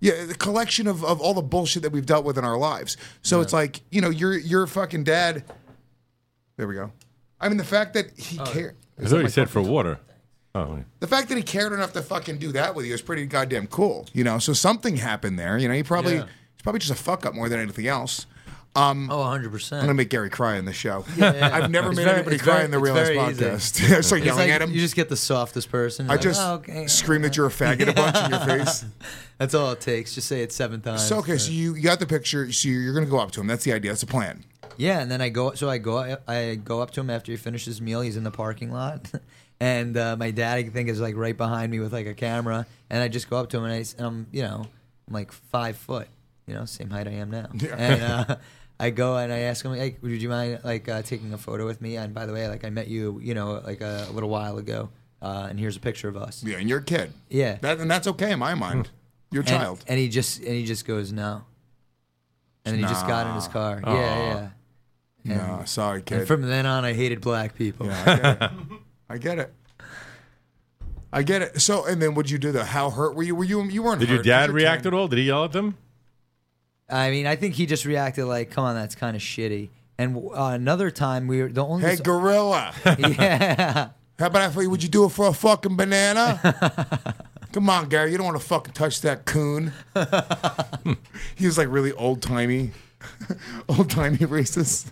Yeah, the collection of all the bullshit that we've dealt with in our lives. So it's like, you know, your fucking dad. There we go. I mean, the fact that he cared. I thought he said for water. Oh, wait. The fact that he cared enough to fucking do that with you is pretty goddamn cool. You know, so something happened there. You know, he's probably just a fuck up more than anything else. 100%. I'm gonna make Gary cry in the show. I've never made anybody cry in the Real Ass podcast. I start It's yelling like at him. you just get the softest person. I Like, just "Oh, okay." scream that you're a faggot a bunch in your face. That's all it takes. Just say it 7 times. So okay, so you got the picture. So you're gonna go up to him. That's the idea. That's the plan. Yeah, and then I go up to him after he finishes his meal. He's in the parking lot, and my dad, I think, is like right behind me with like a camera. And I just go up to him, and I'm I'm like 5 foot, same height I am now. Yeah. And I go and I ask him, hey, would you mind like taking a photo with me? And by the way, like I met you, like a little while ago, and here's a picture of us. Yeah, and you're a kid. Yeah, and that's okay in my mind. You're a child. And he just goes no. And then he just got in his car. Aw. Yeah. No, sorry, kid. And from then on, I hated black people. Yeah, I get it. I get it. So, and then what'd you do? How hurt were you? You weren't. Did hurt. your dad You're react 10. at all? Did he yell at them? I mean, I think he just reacted like, "Come on, that's kind of shitty." And another time, we were the only. Hey, gorilla. Yeah. How about would you do it for a fucking banana? Come on, Gary. You don't want to fucking touch that coon. He was like really old timey racist.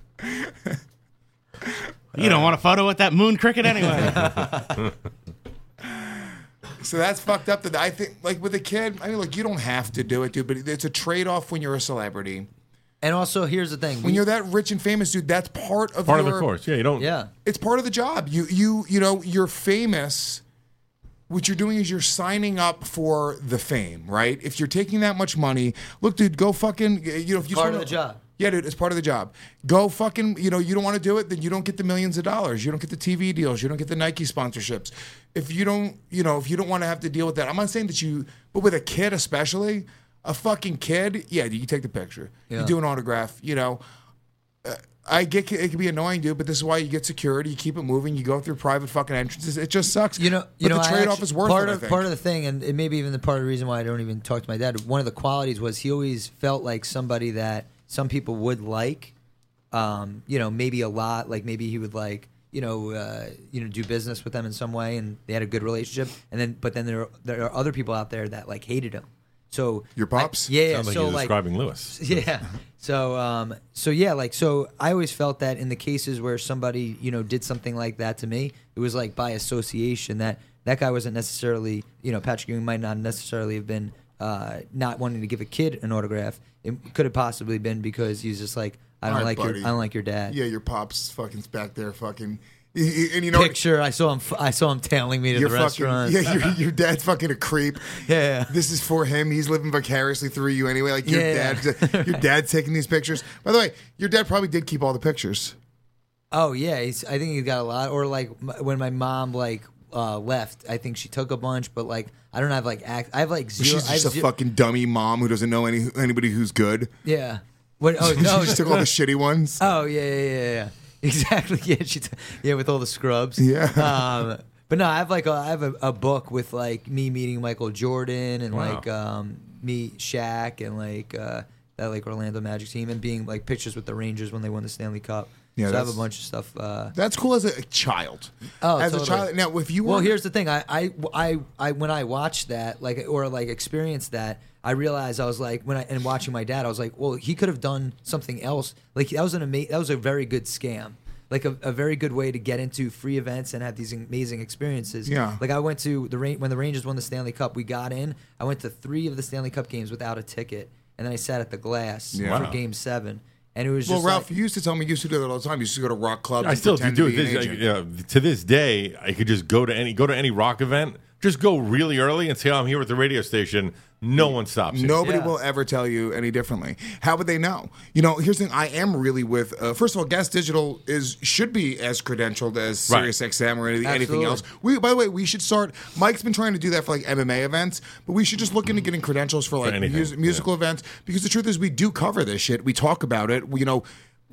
You don't want a photo with that moon cricket anyway. So that's fucked up. That I think, like with a kid, I mean, look, you don't have to do it, dude, but it's a trade-off when you're a celebrity. And also, here's the thing: When you're that rich and famous, dude, that's part of the course. Yeah, you don't. Yeah, it's part of the job. You know, you're famous. What you're doing is you're signing up for the fame, right? If you're taking that much money, look, dude, go fucking. If you just part of wanna- the job. Yeah, dude, it's part of the job. Go fucking, you don't want to do it, then you don't get the millions of dollars. You don't get the TV deals. You don't get the Nike sponsorships. If you don't want to have to deal with that, I'm not saying that but with a kid especially, a fucking kid, yeah, you take the picture. Yeah. You do an autograph, I get it can be annoying, dude, but this is why you get security. You keep it moving. You go through private fucking entrances. It just sucks. But the trade-off is worth it, I think. Part of the thing, and it may be even the part of the reason why I don't even talk to my dad. One of the qualities was he always felt like somebody that some people would like, maybe a lot. Like maybe he would like, do business with them in some way, and they had a good relationship. But then there are other people out there that like hated him. So your pops, sounds like you're describing Lewis. Yeah. So I always felt that in the cases where somebody did something like that to me, it was like by association that guy wasn't necessarily Patrick Ewing might not necessarily have been not wanting to give a kid an autograph. It could have possibly been because he's just like I don't like your dad. Yeah, your pops fucking back there fucking. And picture. I saw him tailing me to the restaurant. Yeah, your dad's fucking a creep. Yeah. This is for him. He's living vicariously through you anyway. Like your dad's taking these pictures. By the way, your dad probably did keep all the pictures. Oh yeah, I think he's got a lot. Or like when my mom left, I think she took a bunch, but like I don't have like I have like zero. She's just a fucking dummy mom who doesn't know anybody who's good. Yeah. What? Oh she no, just took all the shitty ones. Oh yeah. Exactly. Yeah, with all the scrubs. Yeah. But no, I have a book with like me meeting Michael Jordan and like me Shaq and like that like Orlando Magic team and being like pictures with the Rangers when they won the Stanley Cup. Yeah, so I have a bunch of stuff. That's cool as a child. Oh, as totally. a child. Now, if you were, well, here's the thing. I when I watched that or experienced that, I realized I was like and watching my dad, I was like, well, he could have done something else. Like that was a very good scam. Like a very good way to get into free events and have these amazing experiences. Yeah. Like I went to when the Rangers won the Stanley Cup, we got in. I went to 3 of the Stanley Cup games without a ticket, and then I sat at the Glass for Game 7. And it was just Ralph, you used to tell me you used to do that all the time. You used to go to rock clubs. I still do it. To this day, I could just go to any rock event. Just go really early and say, "I'm here at the radio station." No one stops you. Nobody will ever tell you any differently. How would they know? Here's the thing. I am really with. First of all, Gas Digital should be as credentialed as SiriusXM or anything else. By the way, we should start. Mike's been trying to do that for like MMA events, but we should just look into getting credentials for like musical events because the truth is we do cover this shit. We talk about it.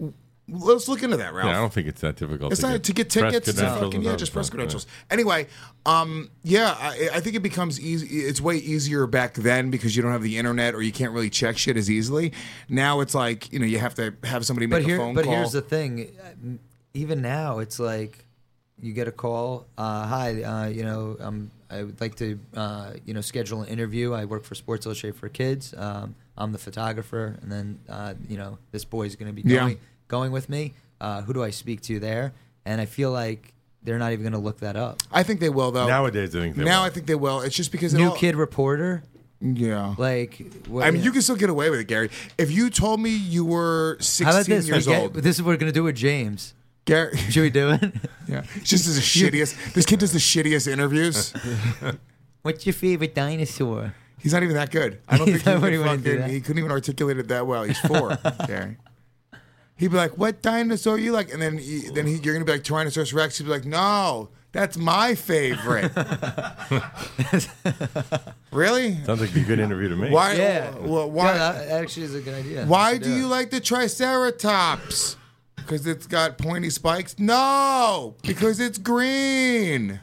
Let's look into that, Ralph. Yeah, I don't think it's that difficult. It's not to get tickets. press credentials and Just press stuff. credentials. Anyway, I think it becomes easy. It's way easier back then because you don't have the internet or you can't really check shit as easily. Now it's like you have to have somebody make a phone call. But here's the thing. Even now, it's like you get a call. Hi, I would like to schedule an interview. I work for Sports Illustrated for Kids. I'm the photographer, and then this boy's going to be going with me. Who do I speak to there? And I feel like they're not even going to look that up. I think they will, though. Nowadays, I think they will. I think they will. It's just because New kid reporter. Yeah. Like, you can still get away with it, Gary. If you told me you were 16 years old. This is what we're going to do with James. Gary, should we do it? Yeah. Just as the shittiest. This kid does the shittiest interviews. What's your favorite dinosaur? He's not even that good. I don't think he couldn't even articulate it that well. He's 4, Gary. He'd be like, "What dinosaur you like?" And then you're gonna be like Tyrannosaurus Rex. He'd be like, "No, that's my favorite." Really? Sounds like a good interview to me. Why? Yeah. Why? Yeah, that actually is a good idea. Why do you like the Triceratops? Because it's got pointy spikes? No, because it's green.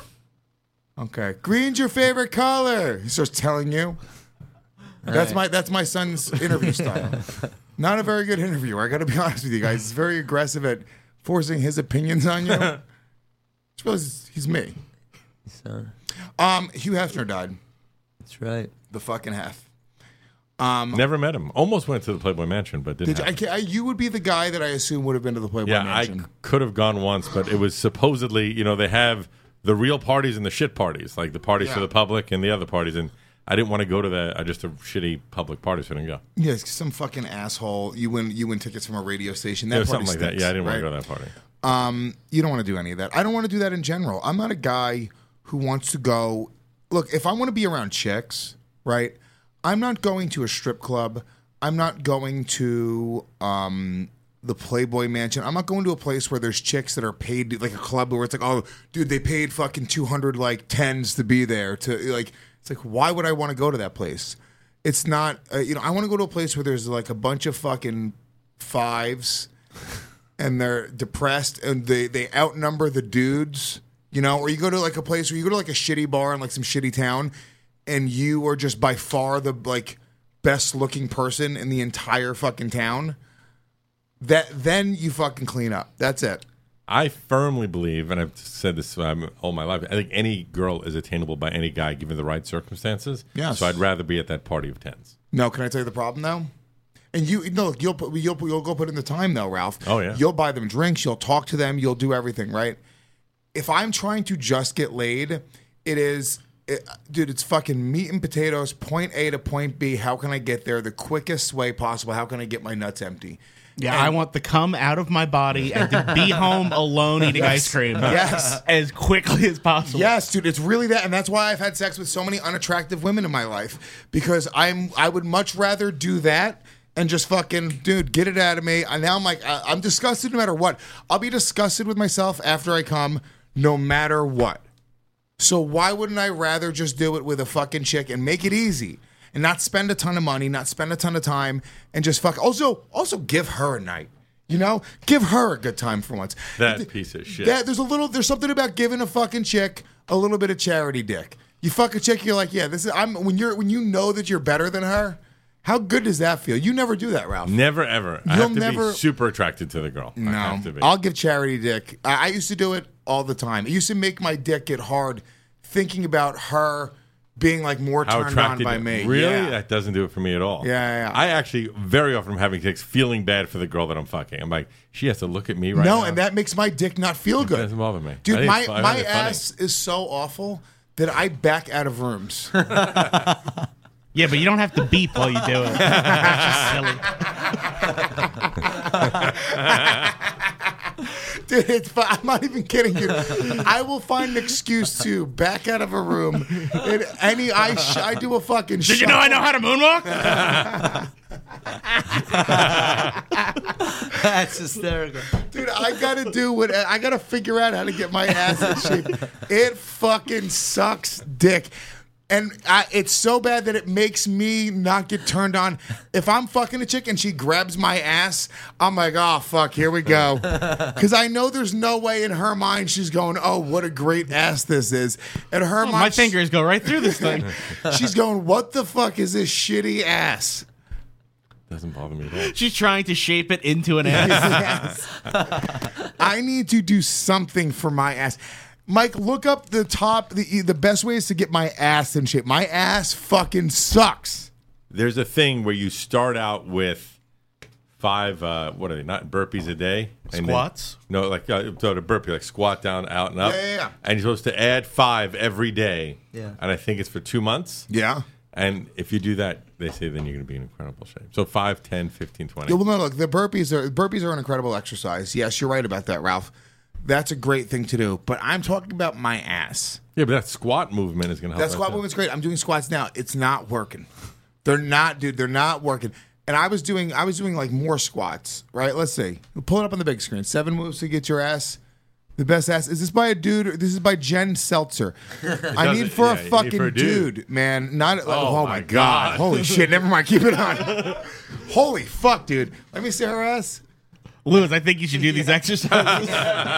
Okay, green's your favorite color. He starts telling you. That's my son's interview style. Not a very good interviewer. I got to be honest with you guys. He's very aggressive at forcing his opinions on you. It's really, he's me. So. Hugh Hefner died. That's right. The fucking Hef. Never met him. Almost went to the Playboy Mansion, but didn't. You would be the guy that I assume would have been to the Playboy Mansion. Yeah, I could have gone once, but it was supposedly, they have the real parties and the shit parties, like the parties for the public and the other parties, and I didn't want to go to that. Just a shitty public party, so I didn't go. Yeah, some fucking asshole. You win tickets from a radio station. That was party something like stinks, that. Yeah, I didn't right? want to go to that party. You don't want to do any of that. I don't want to do that in general. I'm not a guy who wants to go. Look, if I want to be around chicks, right? I'm not going to a strip club. I'm not going to the Playboy Mansion. I'm not going to a place where there's chicks that are paid, like a club where it's like, oh, dude, they paid fucking 200 like tens to be there. To like, it's like, why would I want to go to that place? It's not, I want to go to a place where there's like a bunch of fucking fives, and they're depressed, and they outnumber the dudes, Or you go to like a place where you go to like a shitty bar in like some shitty town, and you are just by far the like best looking person in the entire fucking town. Then you fucking clean up. That's it. I firmly believe, and I've said this all my life, I think any girl is attainable by any guy given the right circumstances. Yes. So I'd rather be at that party of tens. No, can I tell you the problem though? And you'll go put in the time though, Ralph. Oh yeah. You'll buy them drinks. You'll talk to them. You'll do everything, right? If I'm trying to just get laid, dude, it's fucking meat and potatoes, point A to point B. How can I get there the quickest way possible? How can I get my nuts empty? Yeah, I want to come out of my body and to be home alone eating ice cream. Yes. As quickly as possible. Yes, dude, it's really that. And that's why I've had sex with so many unattractive women in my life. Because I would much rather do that and just fucking, dude, get it out of me. And now I'm like, I'm disgusted no matter what. I'll be disgusted with myself after I come no matter what. So why wouldn't I rather just do it with a fucking chick and make it easy? And not spend a ton of money, not spend a ton of time, and just fuck. Also give her a night. Give her a good time for once. That piece of shit. There's something about giving a fucking chick a little bit of charity dick. You fuck a chick, you're like, yeah, when you know that you're better than her. How good does that feel? You never do that, Ralph. Never ever. I have to be super attracted to the girl. No, I have to be. I'll give charity dick. I used to do it all the time. It used to make my dick get hard thinking about her being like more turned on by me. Really? Yeah. That doesn't do it for me at all. Yeah. I actually very often am having sex feeling bad for the girl that I'm fucking. I'm like, she has to look at me right now. No, and that makes my dick not feel good. It doesn't bother me. Dude, my ass is so awful that I back out of rooms. Yeah, but you don't have to beep while you do it. It's just silly. Dude, I'm not even kidding you. I will find an excuse to back out of a room. I do a fucking Did you know I know how to moonwalk? That's hysterical. Dude, I gotta figure out how to get my ass in shape. It fucking sucks dick. And it's so bad that it makes me not get turned on. If I'm fucking a chick and she grabs my ass, I'm like, oh, fuck, here we go. Because I know there's no way in her mind she's going, oh, what a great ass this is. In her mind, My fingers go right through this thing. she's going, what the fuck is this shitty ass? Doesn't bother me at all. She's trying to shape it into an ass. I need to do something for my ass. Mike, look up the best ways to get my ass in shape. My ass fucking sucks. There's a thing where you start out with 5, what are they, not burpees a day? And Squats? Then, no, like, so the burpee, like squat down, out and up. Yeah. And you're supposed to add 5 every day. Yeah. And I think it's for 2 months. Yeah. And if you do that, they say then you're going to be in incredible shape. So 5, 10, 15, 20. Yeah, well, no, look, the burpees are an incredible exercise. Yes, you're right about that, Ralph. That's a great thing to do. But I'm talking about my ass. Yeah, but that squat movement is going to help. That squat movement's great. I'm doing squats now. It's not working. They're not, dude. They're not working. And I was doing like more squats, right? Let's see. Pull it up on the big screen. 7 moves to get your ass. The best ass. Is this by a dude? This is by Jen Seltzer. I need for a fucking dude, man. Not. Oh my god. Holy shit. Never mind. Keep it on. Holy fuck, dude. Let me see her ass. Lewis, I think you should do these exercises.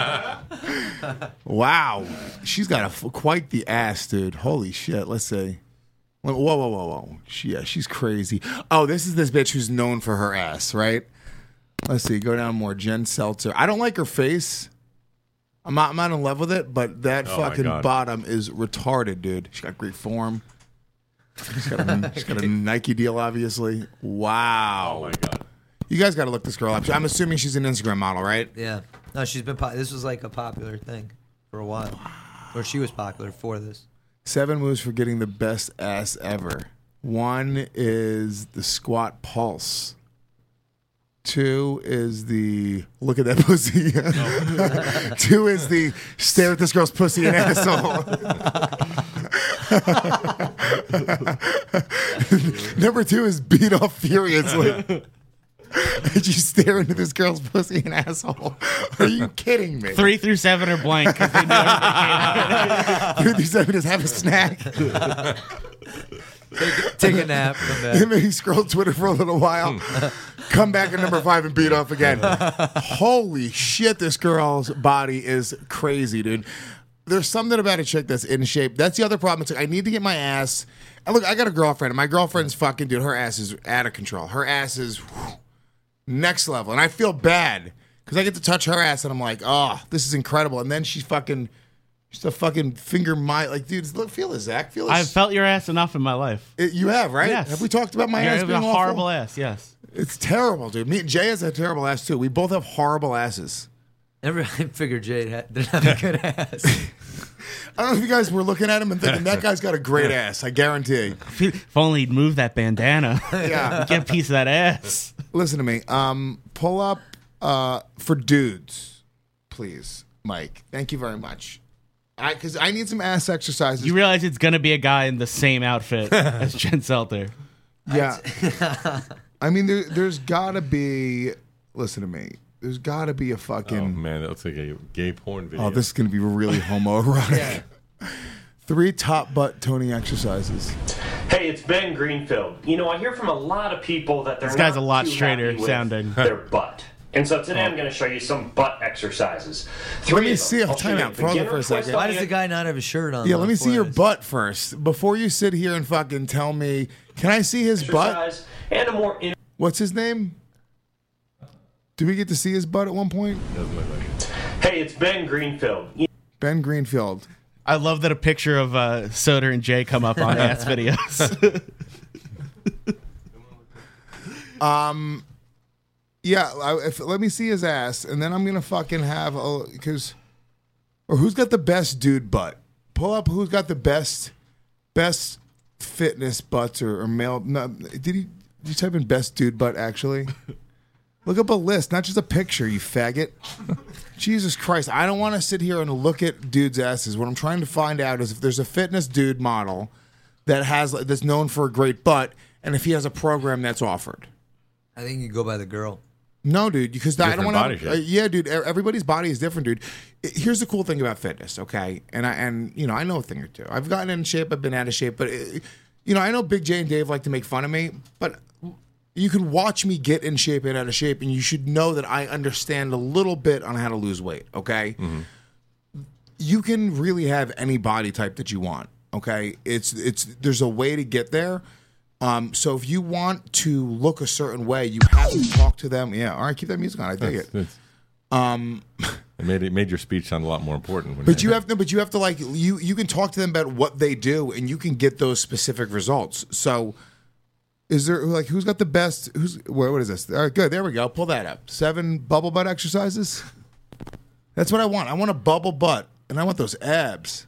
Wow. She's got quite the ass, dude. Holy shit. Let's see. Whoa. She's crazy. Oh, this is this bitch who's known for her ass, right? Let's see. Go down more. Jen Seltzer. I don't like her face. I'm not in love with it, but that fucking bottom is retarded, dude. She's got great form. She's got a Nike deal, obviously. Wow. Oh, my God. You guys got to look this girl up. I'm assuming she's an Instagram model, right? Yeah. No, she's been. This was like a popular thing for a while, or she was popular for this. 7 moves for getting the best ass ever. 1 is the squat pulse. 2 is the look at that pussy. 2 is the stare at this girl's pussy and asshole. Number 2 is beat off furiously. Did you stare into this girl's pussy and asshole? Are you kidding me? 3 through 7 are blank. 'Cause they know 3 through 7 is have a snack. Take a nap. Come back. Maybe scroll Twitter for a little while. Come back at number 5 and beat off again. Holy shit, this girl's body is crazy, dude. There's something about a chick that's in shape. That's the other problem. It's like, I need to get my ass. And look, I got a girlfriend, and my girlfriend's fucking, dude, her ass is out of control. Her ass is next level. And I feel bad because I get to touch her ass, and I'm like, oh, this is incredible. And then she's a fucking finger my, like, dude, look, feel it, Zach. Feel it. I've felt your ass enough in my life. You have, right? Yes. Have we talked about my You ass have being a awful? horrible ass, yes. It's terrible, dude. Me and Jay has a terrible ass, too. We both have horrible asses. I figured Jade didn't have a good ass. I don't know if you guys were looking at him and thinking, that guy's got a great ass. I guarantee. If only he'd move that bandana. Yeah. Get a piece of that ass. Listen to me. Pull up for dudes, please, Mike. Thank you very much. Because I need some ass exercises. You realize it's going to be a guy in the same outfit as Jen Selter. Yeah. I mean, there's got to be, listen to me. There's got to be a fucking. Oh, man, that looks like a gay porn video. Oh, this is going to be really homoerotic. 3 top butt toning exercises. Hey, it's Ben Greenfield. You know, I hear from a lot of people that they're This guy's not a lot too straighter happy with sounding. their butt. And so today I'm going to show you some butt exercises. Let me see. Time out. Pause it for a second. Why does the guy not have a shirt on? Yeah, let me see your butt first before you sit here and fucking tell me. Can I see his butt? And a more. What's his name? Do we get to see his butt at one point? Doesn't look like it. Hey, it's Ben Greenfield. Ben Greenfield. I love that a picture of Soder and Jay come up on ass videos. Yeah, let me see his ass, and then I'm gonna fucking have or who's got the best dude butt? Pull up who's got the best fitness butts or male. No, did you type in best dude butt actually? Look up a list, not just a picture, you faggot. Jesus Christ, I don't want to sit here and look at dudes' asses. What I'm trying to find out is if there's a fitness dude model that's known for a great butt, and if he has a program that's offered. I think you go by the girl. No, dude, because I don't Different want body to. shape. Yeah, dude, everybody's body is different, dude. Here's the cool thing about fitness, okay? And I know a thing or two. I've gotten in shape, I've been out of shape, but I know Big J and Dave like to make fun of me, but you can watch me get in shape and out of shape, and you should know that I understand a little bit on how to lose weight, okay? Mm-hmm. You can really have any body type that you want, okay? There's a way to get there. So if you want to look a certain way, you have to talk to them. Yeah, all right, keep that music on. I dig it. It made your speech sound a lot more important. But you have to like you can talk to them about what they do, and you can get those specific results. So, is there like who's got the best? What is this? All right, good. There we go. Pull that up. 7 bubble butt exercises. That's what I want. I want a bubble butt, and I want those abs.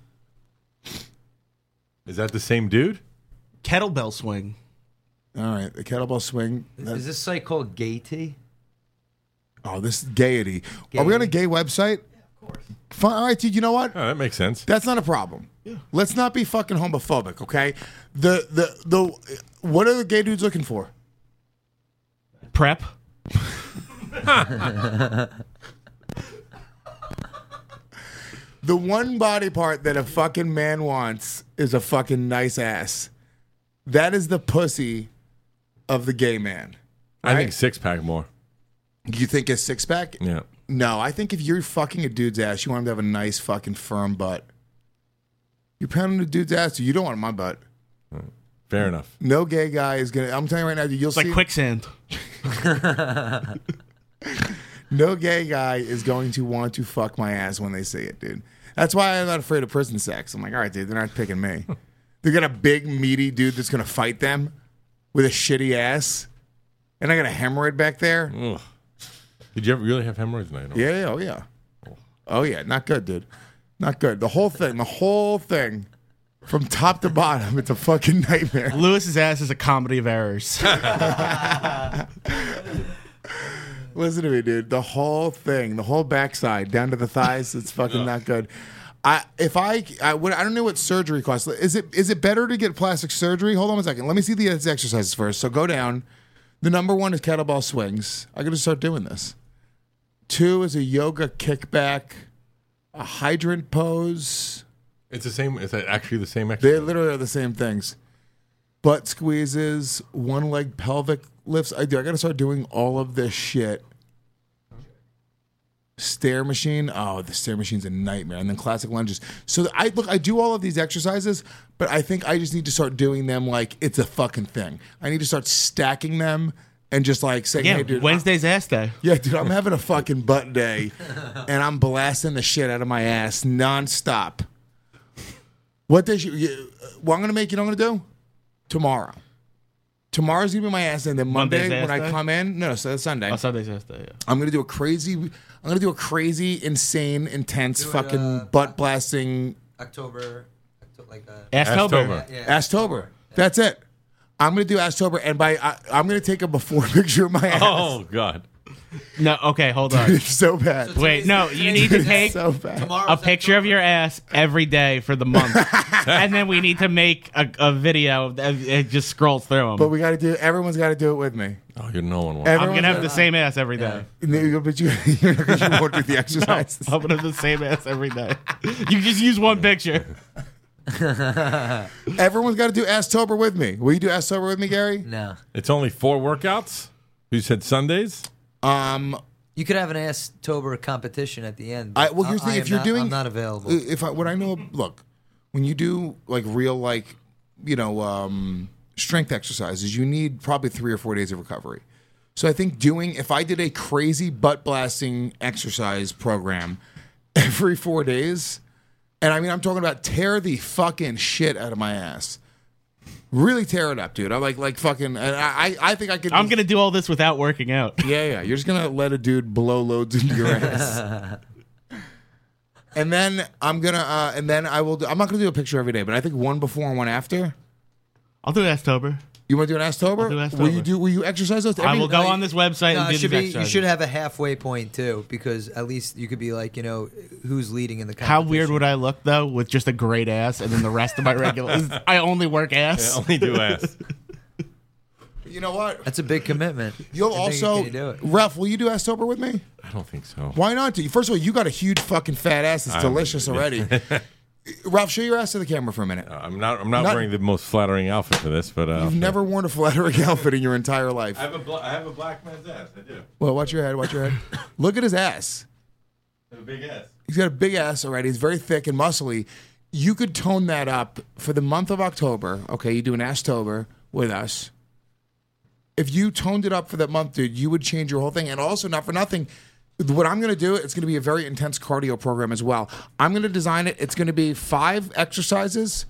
Is that the same dude? Kettlebell swing. All right, the kettlebell swing. Is this site called Gaiety? Oh, this is Gaiety. Are we on a gay website? Yeah, of course. Fine. All right, dude. You know what? Oh, that makes sense. That's not a problem. Yeah. Let's not be fucking homophobic, okay? The what are the gay dudes looking for? Prep. The one body part that a fucking man wants is a fucking nice ass. That is the pussy of the gay man. I think right? 6-pack more. You think a 6-pack? Yeah. No, I think if you're fucking a dude's ass, you want him to have a nice fucking firm butt. You're pounding a dude's ass, you don't want my butt. Fair enough. No gay guy is gonna. I'm telling you right now, you'll It's see. like quicksand. No gay guy is going to want to fuck my ass when they see it, dude. That's why I'm not afraid of prison sex. I'm like, all right, dude, they're not picking me. They got a big, meaty dude that's going to fight them with a shitty ass. And I got a hemorrhoid back there. Ugh. Did you ever really have hemorrhoids? No, Yeah, oh, yeah. Oh, yeah, not good, dude. Not good. The whole thing, from top to bottom, it's a fucking nightmare. Lewis's ass is a comedy of errors. Listen to me, dude. The whole thing, the whole backside down to the thighs, it's fucking not good. I don't know what surgery costs. Is it better to get plastic surgery? Hold on a second. Let me see the exercises first. So go down. The number 1 is kettlebell swings. I got to start doing this. 2 is a yoga kickback, a hydrant pose. It's the same. Is that actually the same They exercise? literally are the same things. Butt squeezes, 1 leg pelvic lifts. I got to start doing all of this shit. Stair machine. Oh, the stair machine's a nightmare. And then classic lunges. So I do all of these exercises, but I think I just need to start doing them like it's a fucking thing. I need to start stacking them and just like saying, Yeah, hey, dude. Wednesday's ass day. Yeah, dude, I'm having a fucking butt day and I'm blasting the shit out of my ass nonstop. What does what I'm going to make, you know what I'm going to do? Tomorrow. Tomorrow's gonna be my ass day, and then Monday Monday's when I ass day? come in, no, so that's Sunday. Oh, Sunday's ass day, yeah. I'm gonna do a crazy, insane, intense, fucking butt blasting. October, like Ass-tober. Asstober. That's it. I'm gonna do Asstober, and I'm gonna take a before picture of my ass. Oh God. No, okay, hold on. It's so bad. Wait, no, you need to take So bad. a picture of your ass every day for the month. And then we need to make a video that it just scrolls through But them. everyone's got to do it with me. Oh, no one wants. I'm going to have the same ass every day. But you won't do the exercises. I'm going to have the same ass every day. You just use one picture. Everyone's got to do Asstober with me. Will you do Asstober with me, Gary? No. It's only 4 workouts. You said Sundays. You could have an Asstober competition at the end. Well, here's the thing: if you're doing, I'm not available. What I know, look, when you do like real, like strength exercises, you need probably 3 or 4 days of recovery. So I think if I did a crazy butt blasting exercise program every 4 days, and I mean I'm talking about tear the fucking shit out of my ass. Really tear it up, dude. I like fucking. And I think I could. I'm going to do all this without working out. Yeah. You're just gonna let a dude blow loads into your ass. And then I'm gonna. And then I will. I'm not gonna do a picture every day, but I think one before and one after. I'll do Asstober. You want to do an Asstober? I'll do Asstober. Will you exercise those? I will go on this website No, and do it should these be. You exercises. should have a halfway point too, because at least you could be like, who's leading in the competition. How weird would I look, though, with just a great ass and then the rest of my regular... I only work ass. I only do ass. You know what? That's a big commitment. You'll I think also, can you do it? Ralph, will you do ass sober with me? I don't think so. Why not? First of all, you got a huge fucking fat ass. It's delicious already. Ralph, show your ass to the camera for a minute. I'm not wearing the most flattering outfit for this, but You've never worn a flattering outfit in your entire life. I have a black man's ass. I do. Well, watch your head. Watch your head. Look at his ass. I have a big ass. He's got a big ass already. He's very thick and muscly. You could tone that up for the month of October. Okay, you do an Ass-tober with us. If you toned it up for that month, dude, you would change your whole thing. And also, not for nothing, what I'm going to do, it's going to be a very intense cardio program as well. I'm going to design it. It's going to be 5 exercises,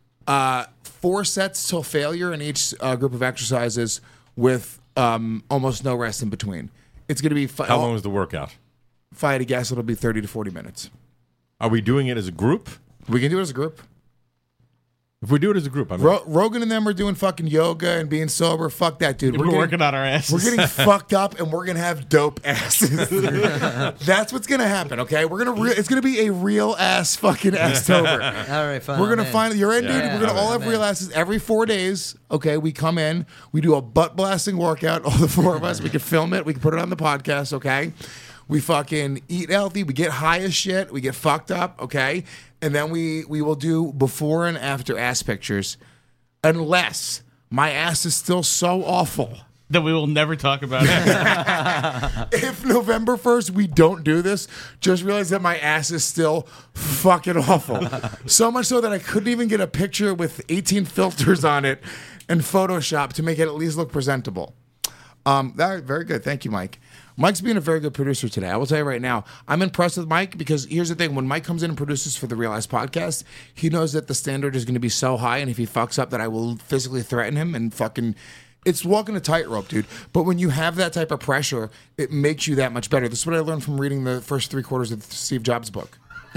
4 sets till failure in each group of exercises with almost no rest in between. It's going to be... How long is the workout? If I had to guess, it'll be 30 to 40 minutes. Are we doing it as a group? We can do it as a group. If we do it as a group, I mean, Rogan and them are doing fucking yoga and being sober. Fuck that, dude. We're working on our asses. We're getting fucked up, and we're gonna have dope asses. That's what's gonna happen. Okay, it's gonna be a real ass fucking Ass-tober. All right, fine. We're gonna find you're in, dude. Yeah, We're gonna all have I'm real in. asses every 4 days. Okay, we come in, we do a butt blasting workout. All the 4 of us. We can film it. We can put it on the podcast. Okay. We fucking eat healthy. We get high as shit. We get fucked up. Okay, and then we will do before and after ass pictures. Unless my ass is still so awful that we will never talk about it. if November 1st we don't do this, just realize that my ass is still fucking awful. So much so that I couldn't even get a picture with 18 filters on it and Photoshop to make it at least look presentable. Very good. Thank you, Mike. Mike's being a very good producer today. I will tell you right now, I'm impressed with Mike because here's the thing. When Mike comes in and produces for the Real Ass Podcast, he knows that the standard is going to be so high, and if he fucks up, that I will physically threaten him and fucking... It's walking a tightrope, dude. But when you have that type of pressure, it makes you that much better. This is what I learned from reading the first 3 quarters of Steve Jobs' book.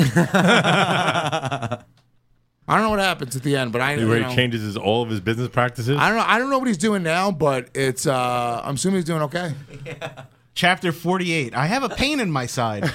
I don't know what happens at the end, but I know. He changes all of his business practices. I don't know what he's doing now, but it's. I'm assuming he's doing okay. Yeah. Chapter 48. I have a pain in my side.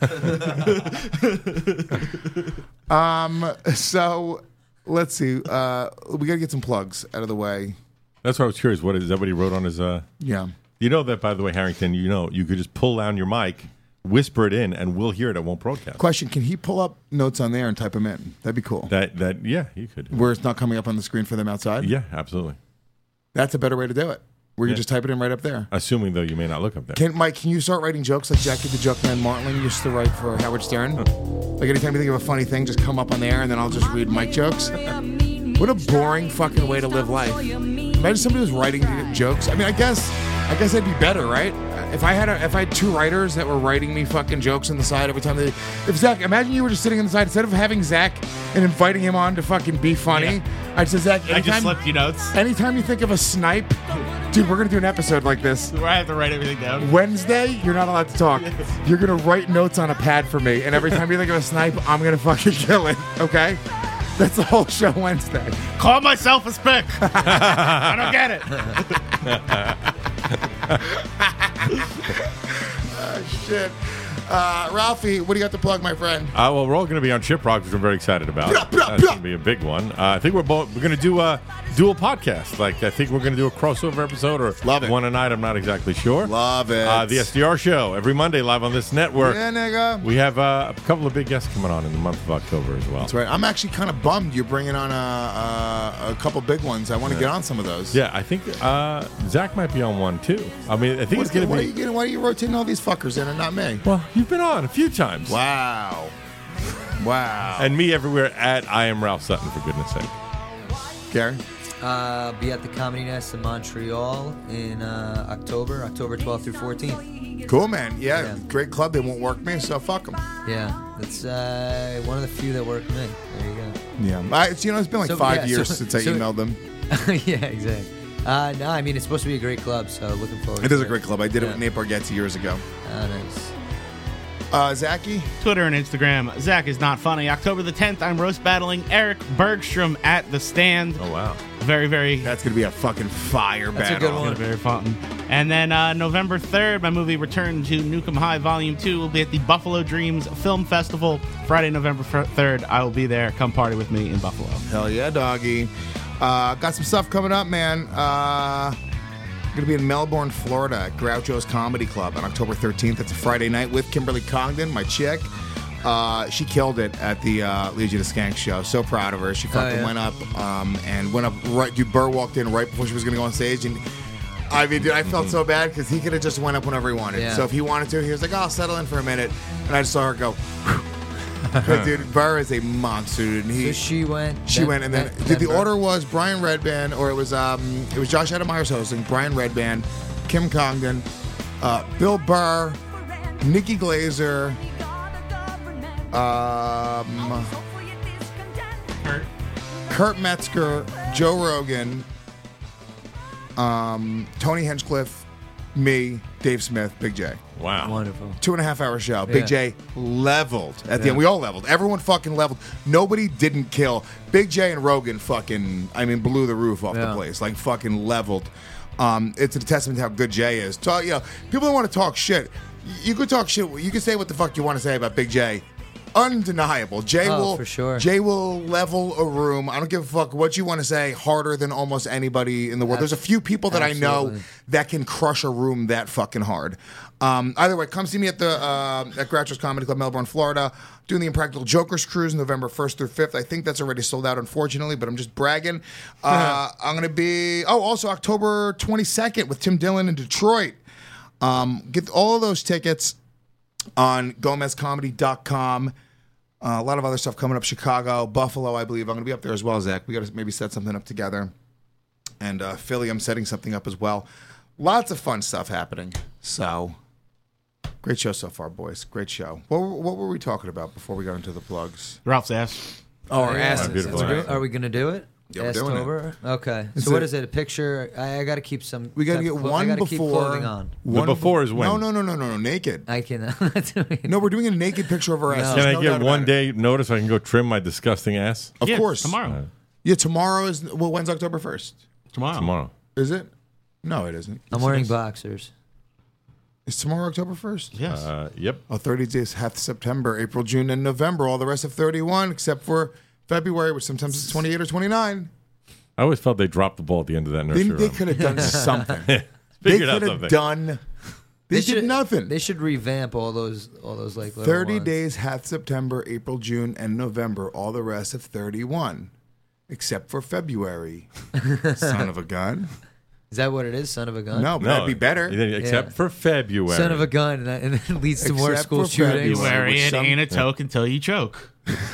So let's see. We got to get some plugs out of the way. That's what I was curious. Is that what he wrote on his? Yeah. You know that, by the way, Harrington. You could just pull down your mic, whisper it in, and we'll hear it. It won't broadcast. Question: can he pull up notes on there and type them in? That'd be cool. Yeah, you could. Where it's not coming up on the screen for them outside. Yeah, absolutely. That's a better way to do it. Where you just type it in right up there. Assuming, though, you may not look up there. Mike, can you start writing jokes like Jackie the Joke Man Martling used to write for Howard Stern? Like anytime you think of a funny thing, just come up on there and then I'll just read Mike jokes. What a boring fucking way to live life. Imagine somebody was writing jokes. I mean, I guess that'd be better, right? If I had 2 writers that were writing me fucking jokes on the side every time if Zach, imagine you were just sitting on the side instead of having Zach and inviting him on to fucking be funny. I'd say, Zach, I just slipped you notes. Anytime you think of a snipe, dude, we're gonna do an episode like this. Where I have to write everything down. Wednesday, you're not allowed to talk. You're gonna write notes on a pad for me, and every time you think of a snipe, I'm gonna fucking kill it. Okay? That's the whole show Wednesday. Call myself a spick. I don't get it. Oh, shit. Ralphie, what do you got to plug, my friend? Well, we're all going to be on Chip Rock, which I'm very excited about. That's going to be a big one. I think we're going to do a dual podcast. Like, I think we're going to do a crossover episode or Love it. one a night. I'm not exactly sure. Love it. The SDR show every Monday live on this network. Yeah, nigga. We have a couple of big guests coming on in the month of October as well. That's right. I'm actually kind of bummed you're bringing on a couple big ones. I want to get on some of those. Yeah, I think Zach might be on one too. I mean, I think it's going to be. Why are you rotating all these fuckers in and not me? Well, you've been on a few times. Wow. And me everywhere at I Am Ralph Sutton, for goodness sake. Gary? Be at the Comedy Nest in Montreal in October 12th through 14th. Cool, man. Yeah, great club. They won't work me, so fuck them. Yeah, that's one of the few that work me. There you go. Yeah, it's been like 5 years since I emailed them. Yeah, exactly. No, I mean, it's supposed to be a great club, so looking forward to it. It is a great club. I did it with Nate Bargatze years ago. Oh, nice. Zachy? Twitter and Instagram. Zach is not funny. October the 10th, I'm roast battling Eric Bergstrom at The Stand. Oh, wow. Very, very... That's going to be a fucking fire That's battle. a good one. Very fun. And then November 3rd, my movie Return to Nukem High Volume 2 will be at the Buffalo Dreams Film Festival. Friday, November 3rd, I will be there. Come party with me in Buffalo. Hell yeah, doggy. Got some stuff coming up, man. I'm going to be in Melbourne, Florida at Groucho's Comedy Club on October 13th. It's a Friday night with Kimberly Congdon, my chick. She killed it at the Legion of Skanks show. So proud of her. She fucking went up right. Dude, Burr walked in right before she was going to go on stage, and I mean, dude, I felt so bad because he could have just went up whenever he wanted. Yeah. So if he wanted to, he was like, "Oh, I'll settle in for a minute," and I just saw her go. Dude, Burr is a monster, dude. And So she went. And then the order was Brian Redband, or it was Josh Adam Myers hosting, Brian Redband, Kim Congdon, Bill Burr, Nikki Glazer, Kurt Metzger, Joe Rogan, Tony Hinchcliffe, me, Dave Smith, Big J. Wow. Wonderful. 2.5 hour show. Big J leveled at the end. We all leveled. Everyone fucking leveled. Nobody didn't kill. Big J and Rogan fucking, blew the roof off the place. Like fucking leveled. It's a testament to how good Jay is. People don't want to talk shit. You could talk shit. You can say what the fuck you want to say about Big J. Undeniable. Jay will for sure. Jay will level a room. I don't give a fuck what you want to say, harder than almost anybody in the world. There's a few people that I know that can crush a room that fucking hard. Either way, come see me at the at Groucho's Comedy Club, Melbourne, Florida, doing the Impractical Jokers Cruise November 1st through 5th. I think that's already sold out, unfortunately, but I'm just bragging. I'm going to be, also October 22nd with Tim Dillon in Detroit. Get all of those tickets on GomezComedy.com. A lot of other stuff coming up. Chicago, Buffalo, I believe. I'm going to be up there as well, Zach. We got to maybe set something up together. And Philly, I'm setting something up as well. Lots of fun stuff happening. So, great show so far, boys. Great show. What were we talking about before we got into the plugs? Ralph's ass. Oh, our asses. Are we going to do it? Yeah, we're doing it. Okay. It's So what is it? A picture? I got to keep some. We got to get one I gotta before. keep clothing on. The before is when? No, naked. I can. No, we're doing a naked picture of our asses. Can I No get doubt one about day notice so I can go trim my disgusting ass? Of course. Tomorrow. Yeah, tomorrow is. Well, when's October 1st? Tomorrow. Is it? No, it isn't. I'm wearing boxers. Is tomorrow October 1st? Yes. Yep. 30 days, half September, April, June, and November. All the rest of 31, except for February, which sometimes is 28 or 29. I always felt they dropped the ball at the end of that nursery They rhyme. could have done something. They Figured out could have something. done. They did nothing. They should revamp all those like little 30 ones. days, half September, April, June, and November. All the rest of 31, except for February. Son of a gun. Is that what it is? Son of a gun? No, but that'd be better. Except for February. Son of a gun, and it leads to more Except school for shootings. February. It ain't a toke until you choke.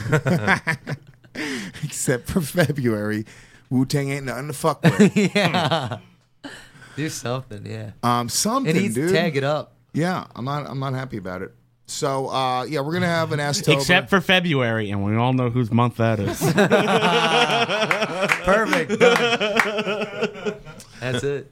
Except for February. Wu-Tang ain't nothing to fuck with. Yeah. Do something, yeah. Something, It needs dude. to tag it up. Yeah, I'm not happy about it. So, we're going to have an Ass-Tober. Except for February, and we all know whose month that is. Perfect. That's it.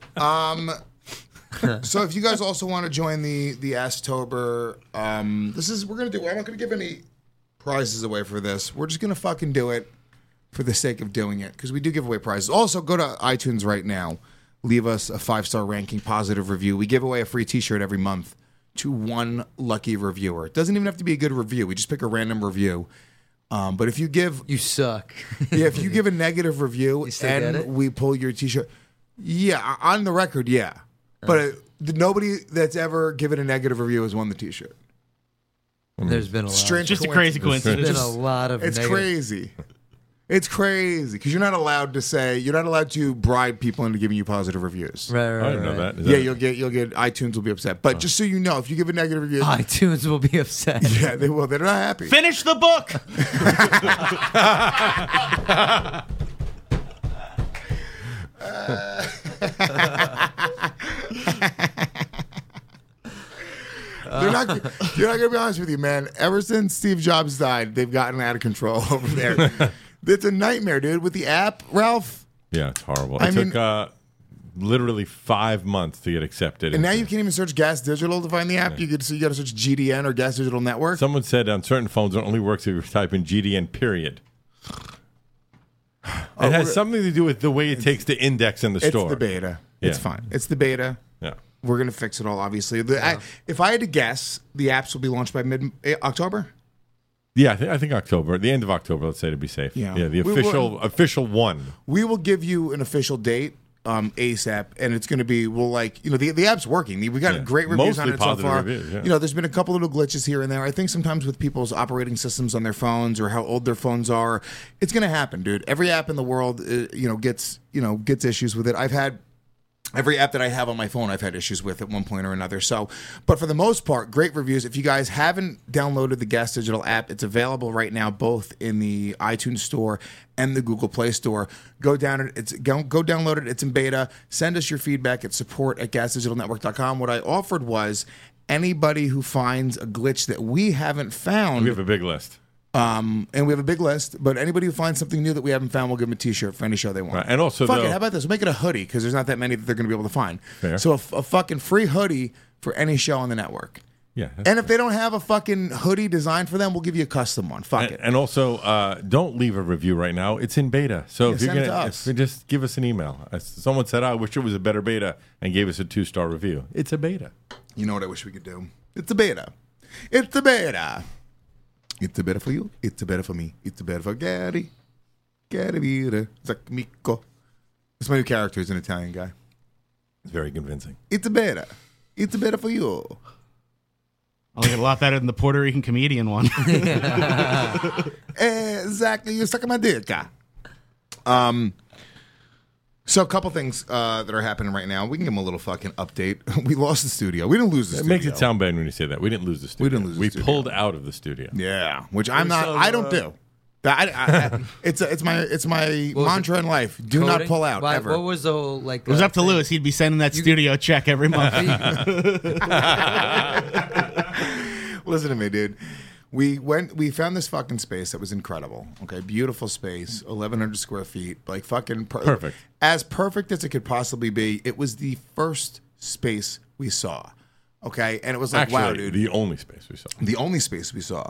So if you guys also want to join the Ass-Tober, we're going to do, I'm not going to give any prizes away for this. We're just going to fucking do it for the sake of doing it, because we do give away prizes. Also, go to iTunes right now. Leave us a 5-star ranking, positive review. We give away a free t-shirt every month to one lucky reviewer. It doesn't even have to be a good review. We just pick a random review. But if you give... You suck. if you give a negative review You still get it? and we pull your t-shirt... Yeah, on the record, yeah. But nobody that's ever given a negative review has won the t-shirt. There's been a lot. Strange Just a crazy coincidence. There's coincidence. been a lot of It's negative. crazy. It's crazy because you're not allowed to bribe people into giving you positive reviews. Right, I didn't know that. Is Yeah, that- you'll get iTunes will be upset. But just so you know, if you give a negative review, iTunes will be upset. yeah, they will. They're not happy. Finish the book. You're not gonna be honest with you, man. Ever since Steve Jobs died, they've gotten out of control over there. It's a nightmare, dude. With the app, Ralph, Yeah, it's horrible. I It mean- took literally 5 months to get accepted. and now you can't even search Gas Digital to find the app. You got to search GDN or Gas Digital Network. Someone said on certain phones it only works if you type in GDN period. It has something to do with the way it takes the index in the It's store. the beta. It's Yeah. fine. It's the beta. Yeah. We're gonna fix it all. Obviously, if I had to guess, the apps will be launched by mid-October. Yeah, I think October, the end of October, let's say to be safe. Yeah. the We official one. We will give you an official date ASAP, and it's going to be the app's working. We got great reviews on Mostly it so positive far. reviews, yeah. There's been a couple little glitches here and there. I think sometimes with people's operating systems on their phones or how old their phones are, it's going to happen, dude. Every app in the world, gets issues with it. I've had. Every app that I have on my phone, I've had issues with at one point or another. So, but for the most part, great reviews. If you guys haven't downloaded the Gas Digital app, it's available right now both in the iTunes Store and the Google Play Store. Go download it. It's in beta. Send us your feedback at support@gasdigitalnetwork.com. What I offered was anybody who finds a glitch that we haven't found. We have a big list. And we have a big list, but anybody who finds something new that we haven't found, we'll give them a T-shirt for any show they want. Right. And also, how about this? We'll make it a hoodie because there's not that many that they're going to be able to find. Fair. So a fucking free hoodie for any show on the network. Yeah. And if they don't have a fucking hoodie designed for them, we'll give you a custom one. Fuck it. And also, don't leave a review right now. It's in beta. So if you're send it to gonna, us. just give us an email. Someone said, "I wish it was a better beta," and gave us a 2-star review. It's a beta. You know what I wish we could do? It's a beta. It's a beta. It's a beta for you. It's a beta for me. It's a beta for Gary. Gary Vira. Zacmico. It's my new character. He's an Italian guy. It's very convincing. It's a beta. It's a beta for you. I like it a lot better than the Puerto Rican comedian one. Exactly. You suck my dick. So a couple things that are happening right now. We can give them a little fucking update. We lost the studio. We didn't lose the It studio. makes it sound bad when you say that. We didn't lose the studio. We didn't lose the studio. pulled out of the studio. Yeah, which I'm not. I don't do. It's my mantra in life. Do not pull out ever. What was the like? It was up to Lewis. He'd be sending that studio check every month. Listen to me, dude. We found this fucking space that was incredible. Okay, beautiful space, 1,100 square feet, like fucking Perfect. As perfect as it could possibly be. It was the first space we saw. Okay, and it was like, Actually, wow, dude, the only space we saw. the only space we saw.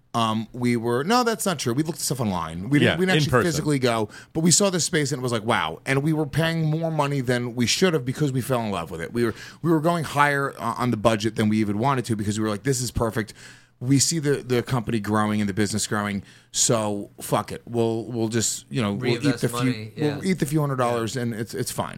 No, that's not true. We looked at stuff online. We Yeah, didn't in actually person. physically go, but we saw this space and it was like, wow. And we were paying more money than we should have because we fell in love with it. We were going higher on the budget than we even wanted to because we were like, this is perfect. We see the company growing and the business growing, so fuck it. We'll just we'll eat Reinvest the money, few yeah. we'll eat the few $100s and it's fine,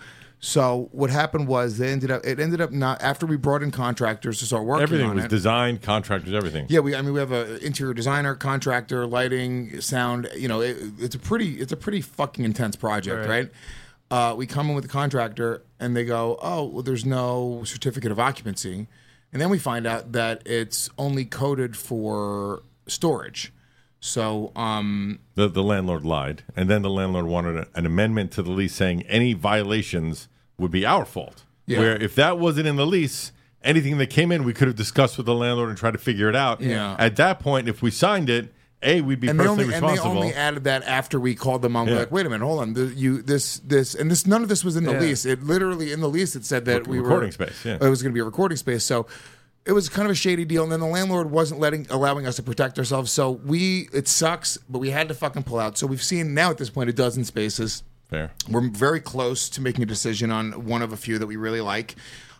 So what happened was it ended up not after we brought in contractors to start working Everything on was it. Designed, contractors, everything. Yeah, we have an interior designer, contractor, lighting, sound. It's a pretty fucking intense project, right? We come in with the contractor, and they go, "Oh, well, there's no certificate of occupancy," and then we find out that it's only coded for storage. So, The landlord lied, and then the landlord wanted an amendment to the lease saying any violations would be our fault. Yeah. Where if that wasn't in the lease, anything that came in, we could have discussed with the landlord and tried to figure it out. Yeah. At that point, if we signed it, we'd be personally responsible. And they only added that after we called them on. Yeah. We're like, wait a minute, hold on. None of this was in the lease. It literally in the lease it said that Recording space, yeah. It was going to be a recording space. So it was kind of a shady deal. And then the landlord wasn't allowing us to protect ourselves. So it sucks, but we had to fucking pull out. So we've seen now at this point a dozen spaces. Fair. We're very close to making a decision on one of a few that we really like.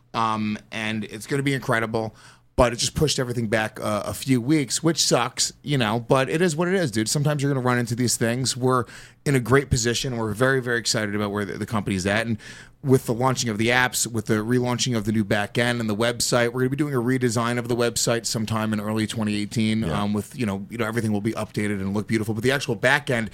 And it's going to be incredible. But it just pushed everything back a few weeks, which sucks, but it is what it is, dude. Sometimes you're going to run into these things. We're in a great position. We're very, very excited about where the company's at. And with the launching of the apps, with the relaunching of the new back end and the website, we're going to be doing a redesign of the website sometime in early 2018. Yeah. With everything will be updated and look beautiful. But the actual back end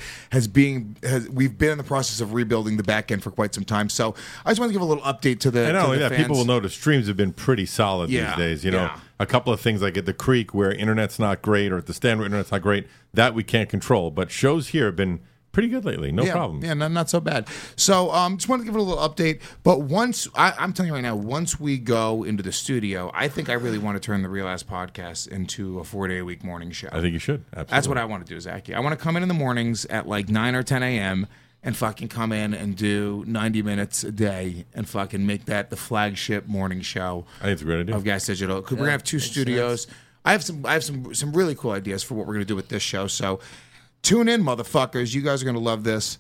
we've been in the process of rebuilding the back end for quite some time. So I just want to give a little update to the. And not only that, fans. people will notice streams have been pretty solid Yeah. these days. Yeah. A couple of things like at the Creek where internet's not great, or at the Stand where internet's not great, that we can't control. But shows here have been pretty good lately. No problems. Yeah, not so bad. So just wanted to give it a little update. But I'm telling you right now, once we go into the studio, I think I really want to turn the Real Ass Podcast into a 4-day-a-week morning show. I think you should. Absolutely. That's what I want to do, Zachy. I want to come in the mornings at like 9 or 10 a.m. and fucking come in and do 90 minutes a day and fucking make that the flagship morning show I think it's a great idea. of Gas Digital. Because we're going to have two studios. I have some really cool ideas for what we're going to do with this show. So tune in, motherfuckers. You guys are going to love this.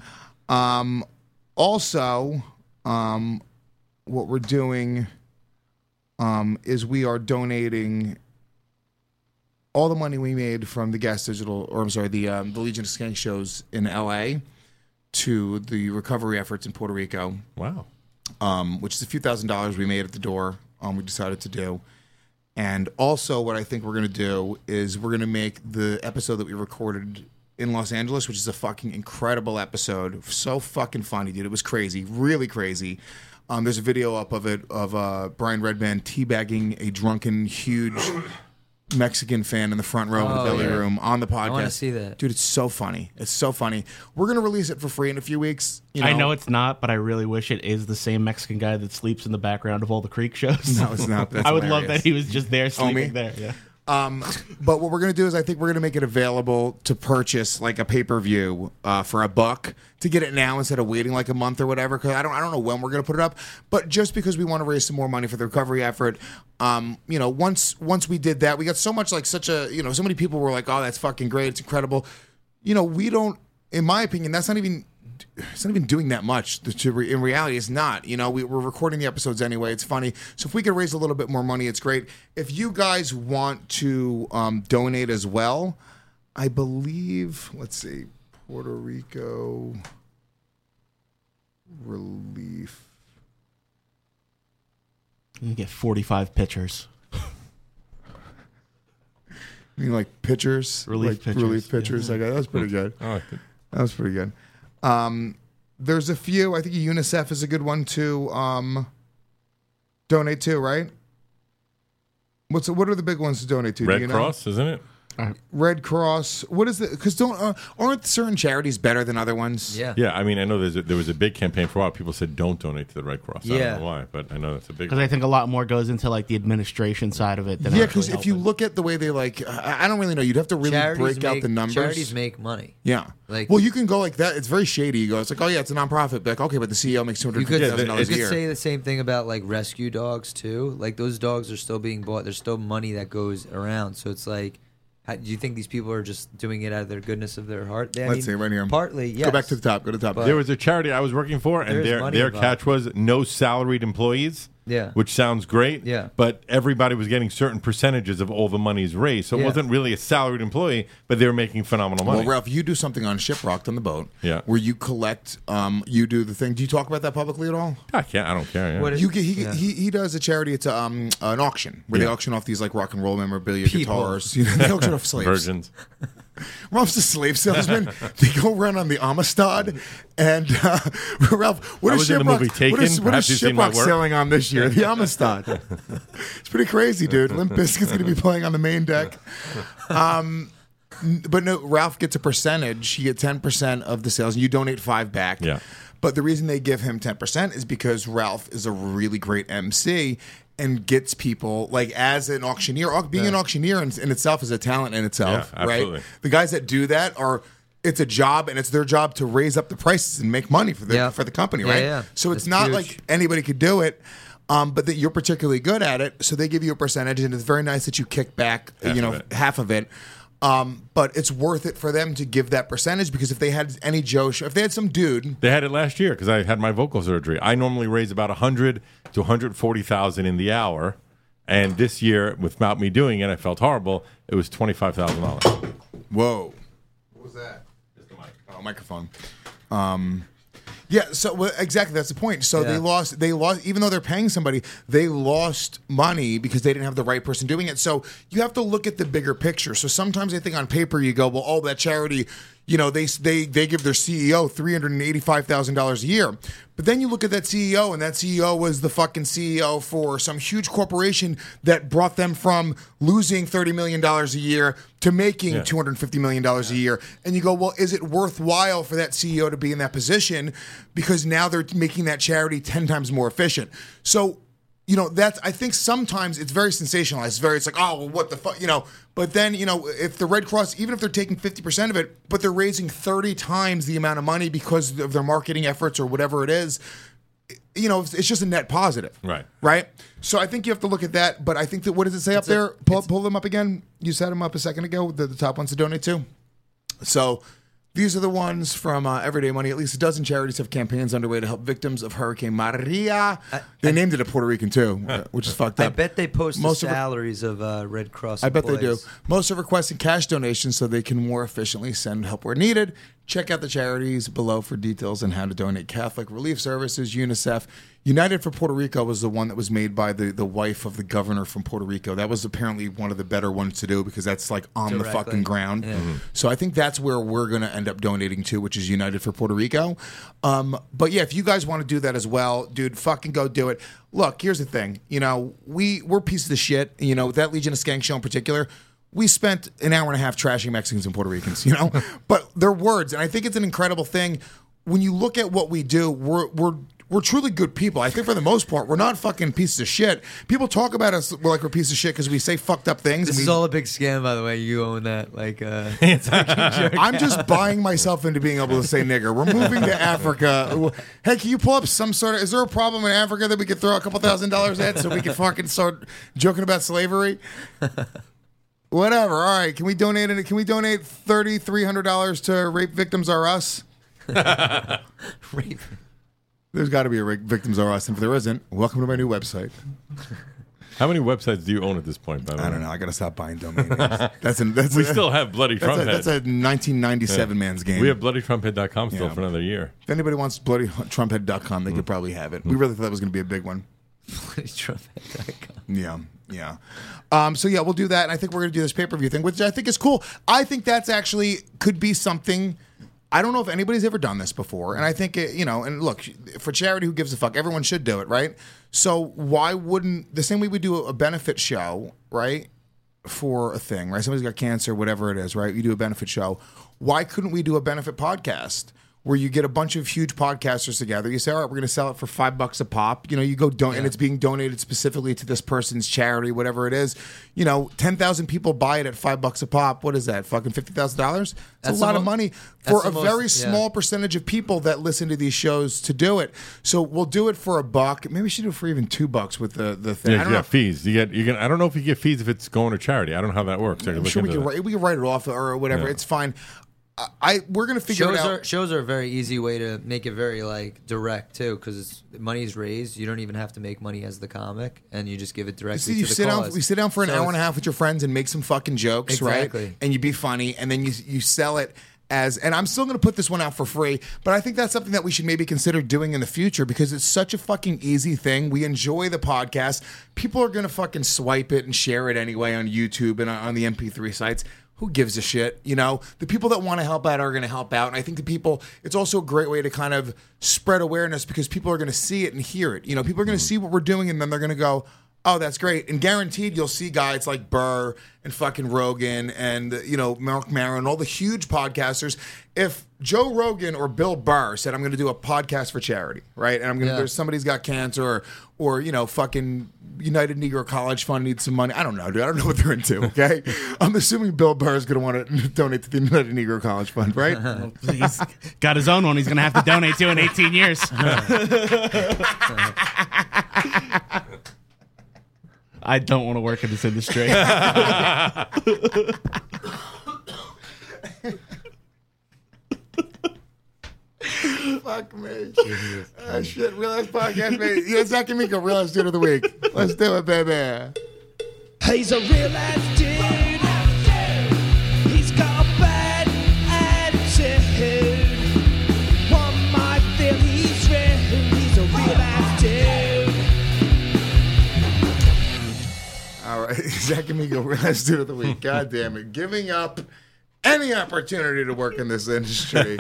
Also, what we're doing is we are donating all the money we made from the Gas Digital, the Legion of Skank shows in LA to the recovery efforts in Puerto Rico. Wow. Which is a few $1,000s we made at the door. We decided to do. And also what I think we're going to do is we're going to make the episode that we recorded in Los Angeles, which is a fucking incredible episode. So fucking funny, dude. It was crazy. Really crazy. There's a video up of it of Brian Redband teabagging a drunken, huge Mexican fan in the front row of the belly room on the podcast. I want to see that. Dude, it's so funny. It's so funny. We're going to release it for free in a few weeks. I know it's not, but I really wish it is the same Mexican guy that sleeps in the background of all the Creek shows. No, it's not. That's I would love hilarious. that he was just there sleeping there. Yeah. But what we're going to do is I think we're going to make it available to purchase like a pay-per-view for $1 to get it now instead of waiting like a month or whatever, because I don't know when we're going to put it up. But just because we want to raise some more money for the recovery effort, once we did that, we got so much like so many people were like, oh, that's fucking great. It's incredible. We don't, in my opinion, it's not even doing that much. In reality, it's not. We're recording the episodes anyway. It's funny. So if we could raise a little bit more money, it's great. If you guys want to donate as well, I believe, let's see, Puerto Rico relief. You get 45 pitchers. You mean like pitchers? Relief pitchers. Relief pitchers. Yeah. Okay, that was pretty good. I like it. That was pretty good. There's a few. I think UNICEF is a good one to donate to, right? What are the big ones to donate to? Red Cross, isn't it? Red Cross. What is it? Because aren't certain charities better than other ones? Yeah. Yeah, I mean, I know there was a big campaign for a while. People said don't donate to the Red Cross. I Yeah. don't know why, but I know that's a big Because I think a lot more goes into like the administration side of it. Than Yeah, actually because if you helping. look at the way they I don't really know. You'd have to really break out the numbers. Charities make money. Yeah. Well, you can go like that. It's very shady. You go, it's like, oh yeah, it's a nonprofit. But like, okay, but the CEO makes You $250,000 could, a you could year. say the same thing about like rescue dogs too. Like those dogs are still being bought. There's still money that goes around. So it's like, do you think these people are just doing it out of their goodness of their heart? Let's see right here. Partly, yes. Go back to the top. Go to the top. But- There was a charity I was working for, and There's money their involved. catch was no salaried employees. Yeah. Which sounds great. Yeah. But everybody was getting certain percentages of all the monies raised. So it Yeah. wasn't really a salaried employee, but they were making phenomenal money. Well, Ralph, you do something on Shiprocked on the boat. Yeah. Where you collect, you do the thing. Do you talk about that publicly at all? I don't care. Yeah. What is- You get, Yeah. he does a charity. It's an auction where they Yeah. auction off these like rock and roll memorabilia, People. guitars. They auction off slaves. Virgins. Ralph's a slave salesman. They go around on the Amistad, and Ralph, what I is was in the movie Shiprock? Taken. What is Perhaps you've seen my Shiprock work. sailing on this year? The Amistad. It's pretty crazy, dude. Limp Bizkit's going to be playing on the main deck. But no, Ralph gets a percentage. He gets 10% of the sales, and you donate $5 back. Yeah. But the reason they give him 10% is because Ralph is a really great MC and gets people, like as an auctioneer. Being an auctioneer in itself is a talent in itself, Yeah, absolutely. right? The guys that do that it's a job, and it's their job to raise up the prices and make money for the company, Yeah, right? yeah. So it's That's not huge. like anybody could do it. But that you're particularly good at it, so they give you a percentage, and it's very nice that you kick back, half of it. But it's worth it for them to give that percentage, because if they had any if they had some dude, They had it last year because I had my vocal surgery. I normally raise about $100,000 to $140,000 in the hour, and this year, without me doing it, I felt horrible. It was $25,000. whoa, what was that? Just the mic. Oh, microphone. Yeah, so exactly, that's the point. So Yeah. they lost, even though they're paying somebody, they lost money because they didn't have the right person doing it. So you have to look at the bigger picture. So sometimes I think on paper you go, well, oh, that charity, they give their CEO $385,000 a year. But then you look at that CEO, and that CEO was the fucking CEO for some huge corporation that brought them from losing $30 million a year to making $250 million a year. And you go, well, is it worthwhile for that CEO to be in that position? Because now they're making that charity 10 times more efficient. So, I think sometimes it's very sensationalized. It's like, oh, well, what the fuck, But then, if the Red Cross, even if they're taking 50% of it, but they're raising 30 times the amount of money because of their marketing efforts or whatever it is, it's just a net positive. Right. Right? So I think you have to look at that. But I think that, what does it say up there? Pull them up again. You set them up a second ago, the top ones to donate to. So these are the ones from Everyday Money. At least a dozen charities have campaigns underway to help victims of Hurricane Maria. They named it a Puerto Rican, too, which is fucked up. I bet they post Most the of it- salaries of Red Cross I bet they do. employees. Most are requesting cash donations so they can more efficiently send help where needed. Check out the charities below for details on how to donate. Catholic Relief Services, UNICEF. United for Puerto Rico was the one that was made by the wife of the governor from Puerto Rico. That was apparently one of the better ones to do because that's like on the Directly. fucking ground. Yeah. So I think that's where we're going to end up donating to, which is United for Puerto Rico. But yeah, if you guys want to do that as well, dude, fucking go do it. Look, here's the thing. You know, we're pieces of shit. You know, that Legion of Skank show in particular, we spent an hour and a half trashing Mexicans and Puerto Ricans, you know? But they're words, and I think it's an incredible thing. When you look at what we do, we're truly good people. I think for the most part, we're not fucking pieces of shit. People talk about us like we're pieces of shit because we say fucked up things. This and is all a big scam, by the way. You own that. Like, I'm just buying myself into being able to say nigger. We're moving to Africa. Hey, can you pull up some sort of... Is there a problem in Africa that we could throw a couple $1,000s at so we can fucking start joking about slavery? Whatever. All right. Can we donate it? Can we donate $3,300 to Rape Victims Are Us? rape. There's got to be a Rape Victims Are Us, and if there isn't, welcome to my new website. How many websites do you own at this point? By the way? I don't know. I got to stop buying domain names. We still have Bloody Trumphead. That's a 1997 man's game. We have BloodyTrumphead.com still for another year. If anybody wants BloodyTrumphead.com, they could probably have it. We really thought that was going to be a big one. BloodyTrumphead.com. Yeah. So yeah, we'll do that, and I think we're going to do this pay-per-view thing, which I think is cool. I think that's actually could be something. I don't know if anybody's ever done this before, and I think and look, for charity, who gives a fuck? Everyone should do it, right? So why wouldn't the same way we do a benefit show, right? For a thing, right? Somebody's got cancer, whatever it is, right? You do a benefit show. Why couldn't we do a benefit podcast? Where you get a bunch of huge podcasters together. You say, all right, we're going to sell it for $5 a pop. You know, you go and it's being donated specifically to this person's charity, whatever it is. You know, 10,000 people buy it at $5 a pop. What is that? Fucking $50,000? That's a lot of money for a very small percentage of people that listen to these shows to do it. So we'll do it for $1. Maybe we should do it for even $2 with the thing. Yeah, I don't know. fees. You get. I don't know if you get fees if it's going to charity. I don't know how that works. I'm sure we can write it off or whatever. Yeah. It's fine. We're gonna figure it out. Shows are a very easy way to make it very like direct too, because money's raised. You don't even have to make money as the comic, and you just give it directly to the cause. We sit down for an hour and a half with your friends and make some fucking jokes, Exactly. right? And you be funny, and then you sell it as. And I'm still gonna put this one out for free, but I think that's something that we should maybe consider doing in the future because it's such a fucking easy thing. We enjoy the podcast. People are gonna fucking swipe it and share it anyway on YouTube and on the MP3 sites. Who gives a shit? You know, the people that want to help out are going to help out. And I think it's also a great way to kind of spread awareness because people are going to see it and hear it. You know, people are going to see what we're doing and then they're going to go, oh, that's great. And guaranteed you'll see guys like Burr and fucking Rogan and, Mark Maron, all the huge podcasters. If Joe Rogan or Bill Burr said, I'm going to do a podcast for charity, right? And I'm going to, there's somebody's got cancer or fucking United Negro College Fund needs some money. I don't know, dude. I don't know what they're into, okay? I'm assuming Bill Burr is going to want to donate to the United Negro College Fund, right? He's got his own one he's going to have to donate to in 18 years. I don't want to work in this industry. Fuck me. Shit, Real Ass Podcast, baby. Zach and Miko, Real Ass Dude of the Week. Let's do it, baby. He's a real ass dude. He's got a bad attitude. One might feel he's real. He's a real ass dude. All right, Zach and Miko, Real Ass Dude of the Week. God damn it. Giving up any opportunity to work in this industry.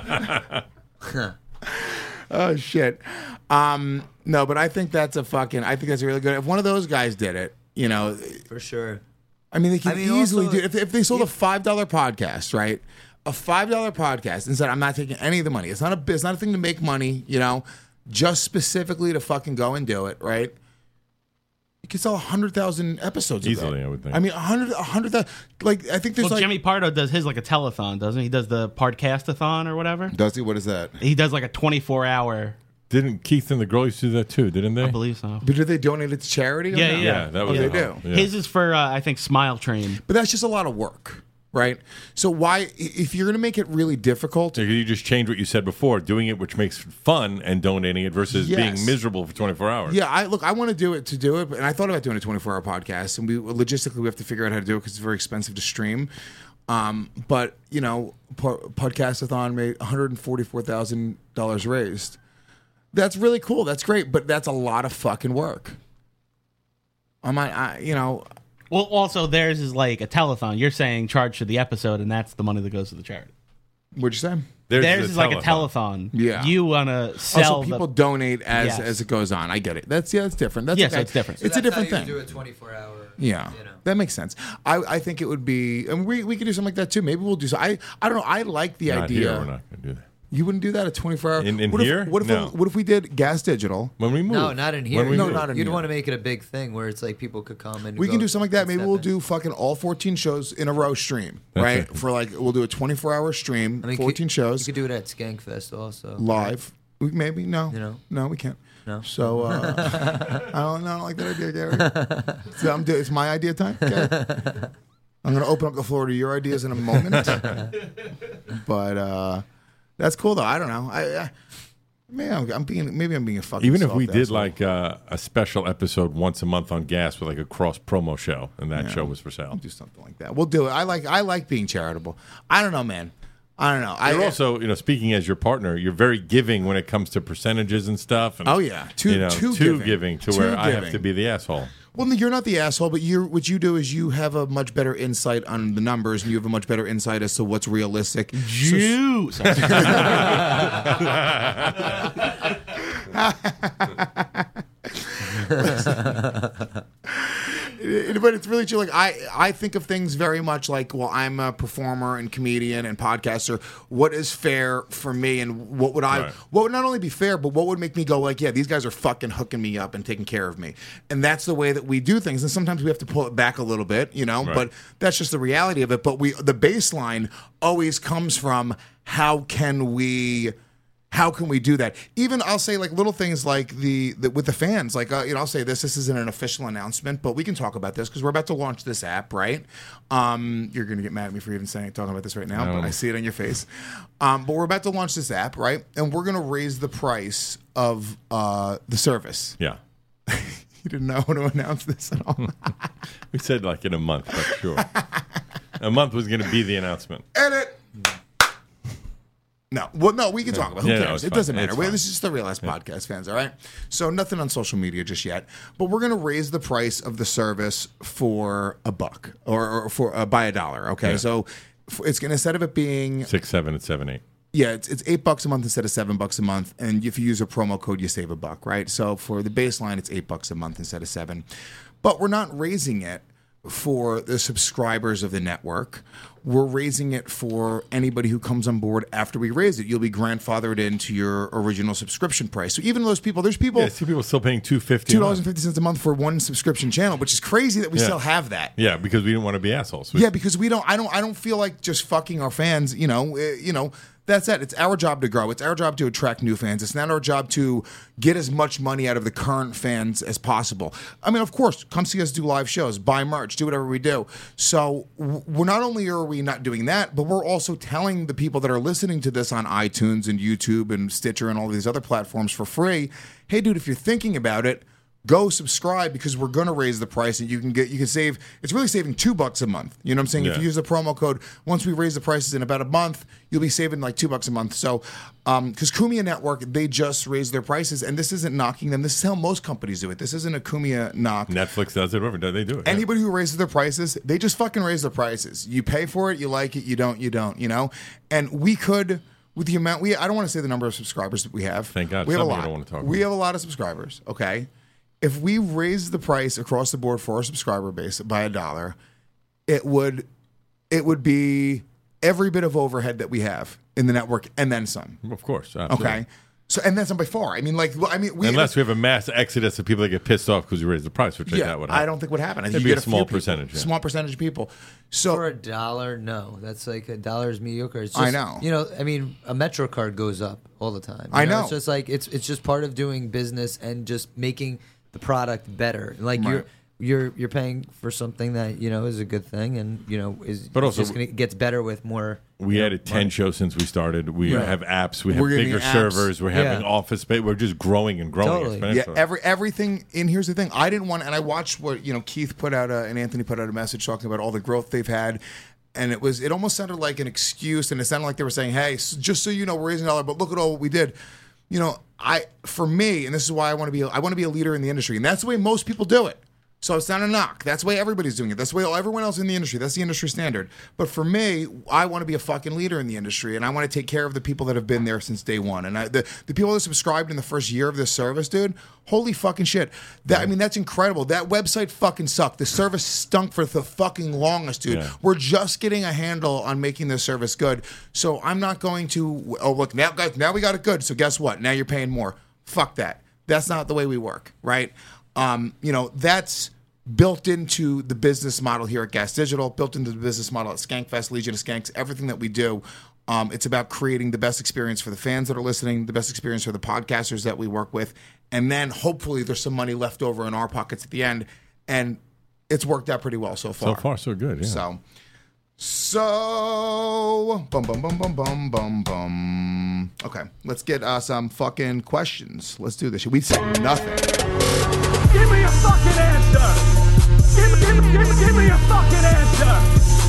Oh, shit. No, but I think that's really good. If one of those guys did it, For sure. I mean, they can easily also, do it. If they sold a $5 podcast, right? A $5 podcast and said, I'm not taking any of the money. It's not a thing to make money, just specifically to fucking go and do it, right? You could sell 100,000 episodes easily, of that. I would think. I mean, 100,000. Like, I think there's Jimmy Pardo does his like a telethon, doesn't he? He does the Podcastathon or whatever. Does he? What is that? He does like a 24-hour. Didn't Keith and the girl used to do that too? Didn't they? I believe so. But did they donate it to charity? Or Yeah, no? yeah. That was they it. do. Yeah. His is for I think Smile Train. But that's just a lot of work, right? So why, if you're going to make it really difficult, So you just change what you said before, doing it which makes fun and donating it versus Yes. being miserable for 24 hours. yeah, I want to do it, and I thought about doing a 24-hour podcast, and logistically we have to figure out how to do it because it's very expensive to stream. But you know, Podcastathon made $144,000 raised. That's really cool. That's great, but that's a lot of fucking work. You know. Well, also theirs is like a telethon. You're saying charge for the episode, and that's the money that goes to the charity. What'd you say? Theirs is like a telethon. Yeah. You want to sell. So people donate as it goes on. I get it. That's different. That's so it's different. It's a different thing. Do a 24-hour. Yeah, that makes sense. I think it would be, and we could do something like that too. Maybe we'll do so. I don't know. I like the Not idea. Here, we're not going to do that. You wouldn't do that at 24 hours? In what here? What if we did Gas Digital? When we move. No, not in here. No, not in You'd here. want to make it a big thing where it's like people could come and We go, can do something like that. Maybe step we'll in. do fucking all 14 shows in a row stream, That's right? it. For like, we'll do a 24-hour stream, I mean, 14 shows. You could do it at Skankfest also. Live. Maybe? No. You know? No, we can't. No. So, I don't like that idea, Gary. So it's my idea time, Gary. I'm going to open up the floor to your ideas in a moment. But that's cool, though. I don't know. Maybe I'm being a fucking Even if soft we did asshole. like a special episode once a month on Gas with like a cross promo show, and that show was for sale. We'll do something like that. We'll do it. I like being charitable. I don't know, man. I don't know. You're also, speaking as your partner, you're very giving when it comes to percentages and stuff. And, Oh, yeah. Too giving to Too where I have giving. to be the asshole. Well, you're not the asshole, but what you do is you have a much better insight on the numbers, and you have a much better insight as to what's realistic. Juice. But it's really true. Like I think of things very much like, well, I'm a performer and comedian and podcaster. What is fair for me, and what would what would not only be fair, but what would make me go like, yeah, these guys are fucking hooking me up and taking care of me. And that's the way that we do things. And sometimes we have to pull it back a little bit, but that's just the reality of it. But the baseline always comes from how can we do that? Even I'll say like little things like the with the fans, like I'll say this isn't an official announcement, but we can talk about this because we're about to launch this app, right? You're gonna get mad at me for even talking about this right now, but I see it on your face. But we're about to launch this app, right? And we're gonna raise the price of the service. Yeah. You didn't know how to announce this at all. We said like in a month, but sure. A month was going to be the announcement. Edit. No, we can talk about it. Who cares? It doesn't matter. This is just the Real Ass Podcast fans, all right? So nothing on social media just yet. But we're going to raise the price of the service for $1 or for by $1, okay? Yeah. So it's going to, instead of it being... 6, 7, and 7, 8. Yeah, it's $8 a month instead of $7 a month. And if you use a promo code, you save $1, right? So for the baseline, it's $8 a month instead of $7. But we're not raising it for the subscribers of the network. We're raising it for anybody who comes on board after we raise it. You'll be grandfathered into your original subscription price. So even those people, there's people... Yeah, I see people still paying $2.50 a month for one subscription channel, which is crazy that we still have that. Yeah, because we didn't want to be assholes. Yeah, because I don't feel like just fucking our fans, that's it. It's our job to grow. It's our job to attract new fans. It's not our job to get as much money out of the current fans as possible. I mean, of course, come see us do live shows, buy merch, do whatever we do. So we're not only are we not doing that, but we're also telling the people that are listening to this on iTunes and YouTube and Stitcher and all these other platforms for free, hey, dude, if you're thinking about it, go subscribe because we're going to raise the price and you can save. It's really saving $2 a month. You know what I'm saying? Yeah. If you use the promo code, once we raise the prices in about a month, you'll be saving like $2 a month. So, because Kumia Network, they just raised their prices, and this isn't knocking them. This is how most companies do it. This isn't a Kumia knock. Netflix does it. Whoever does, they do it. Anybody who raises their prices, they just fucking raise their prices. You pay for it, you like it, you don't. And we could. With the amount I don't want to say the number of subscribers that we have. Thank God. We have a Something lot. I don't want to talk about. We have a lot of subscribers. Okay. If we raise the price across the board for our subscriber base by $1, it would be every bit of overhead that we have in the network and then some. Of course. Absolutely. Okay. So and that's not by far. Unless we have a mass exodus of people that get pissed off because we raise the price, which I doubt would happen. I don't think would happen. I think It'd you be get a small few people. percentage. Yeah. Small percentage of people. So for $1, no, that's like $1 is mediocre. It's just, I know. A Metro card goes up all the time. I know. It's just like it's just part of doing business and just making the product better. Like you're paying for something that is a good thing, and But also gets better with more. We added 10 shows since we started. We have apps. We have We're getting bigger apps. servers. We're having office space. We're just growing and growing. Totally. Yeah, everything. And here's the thing: I didn't want, and I watched what Keith put out, and Anthony put out a message talking about all the growth they've had. and it almost sounded like an excuse, and it sounded like they were saying, hey, just so you know, we're raising $1, but look at all what we did. You know, for me, and this is why I want to be a leader in the industry, and that's the way most people do it. So it's not a knock. That's the way everybody's doing it. That's the way everyone else in the industry. That's the industry standard. But for me, I want to be a fucking leader in the industry, and I want to take care of the people that have been there since day one. And the people that subscribed in the first year of this service, dude, holy fucking shit. That's incredible. That website fucking sucked. The service stunk for the fucking longest, dude. Yeah. We're just getting a handle on making this service good. So I'm not going to, oh, look, now, guys, now we got it good. So guess what? Now you're paying more. Fuck that. That's not the way we work, right? That's built into the business model here at Gas Digital, built into the business model at Skankfest, Legion of Skanks, everything that we do. It's about creating the best experience for the fans that are listening, the best experience for the podcasters that we work with, and then hopefully there's some money left over in our pockets at the end. And it's worked out pretty well so far. So far, so good, yeah. So, bum. Okay, let's get some fucking questions. Let's do this. We said nothing. Give me a fucking answer! Give me a fucking answer!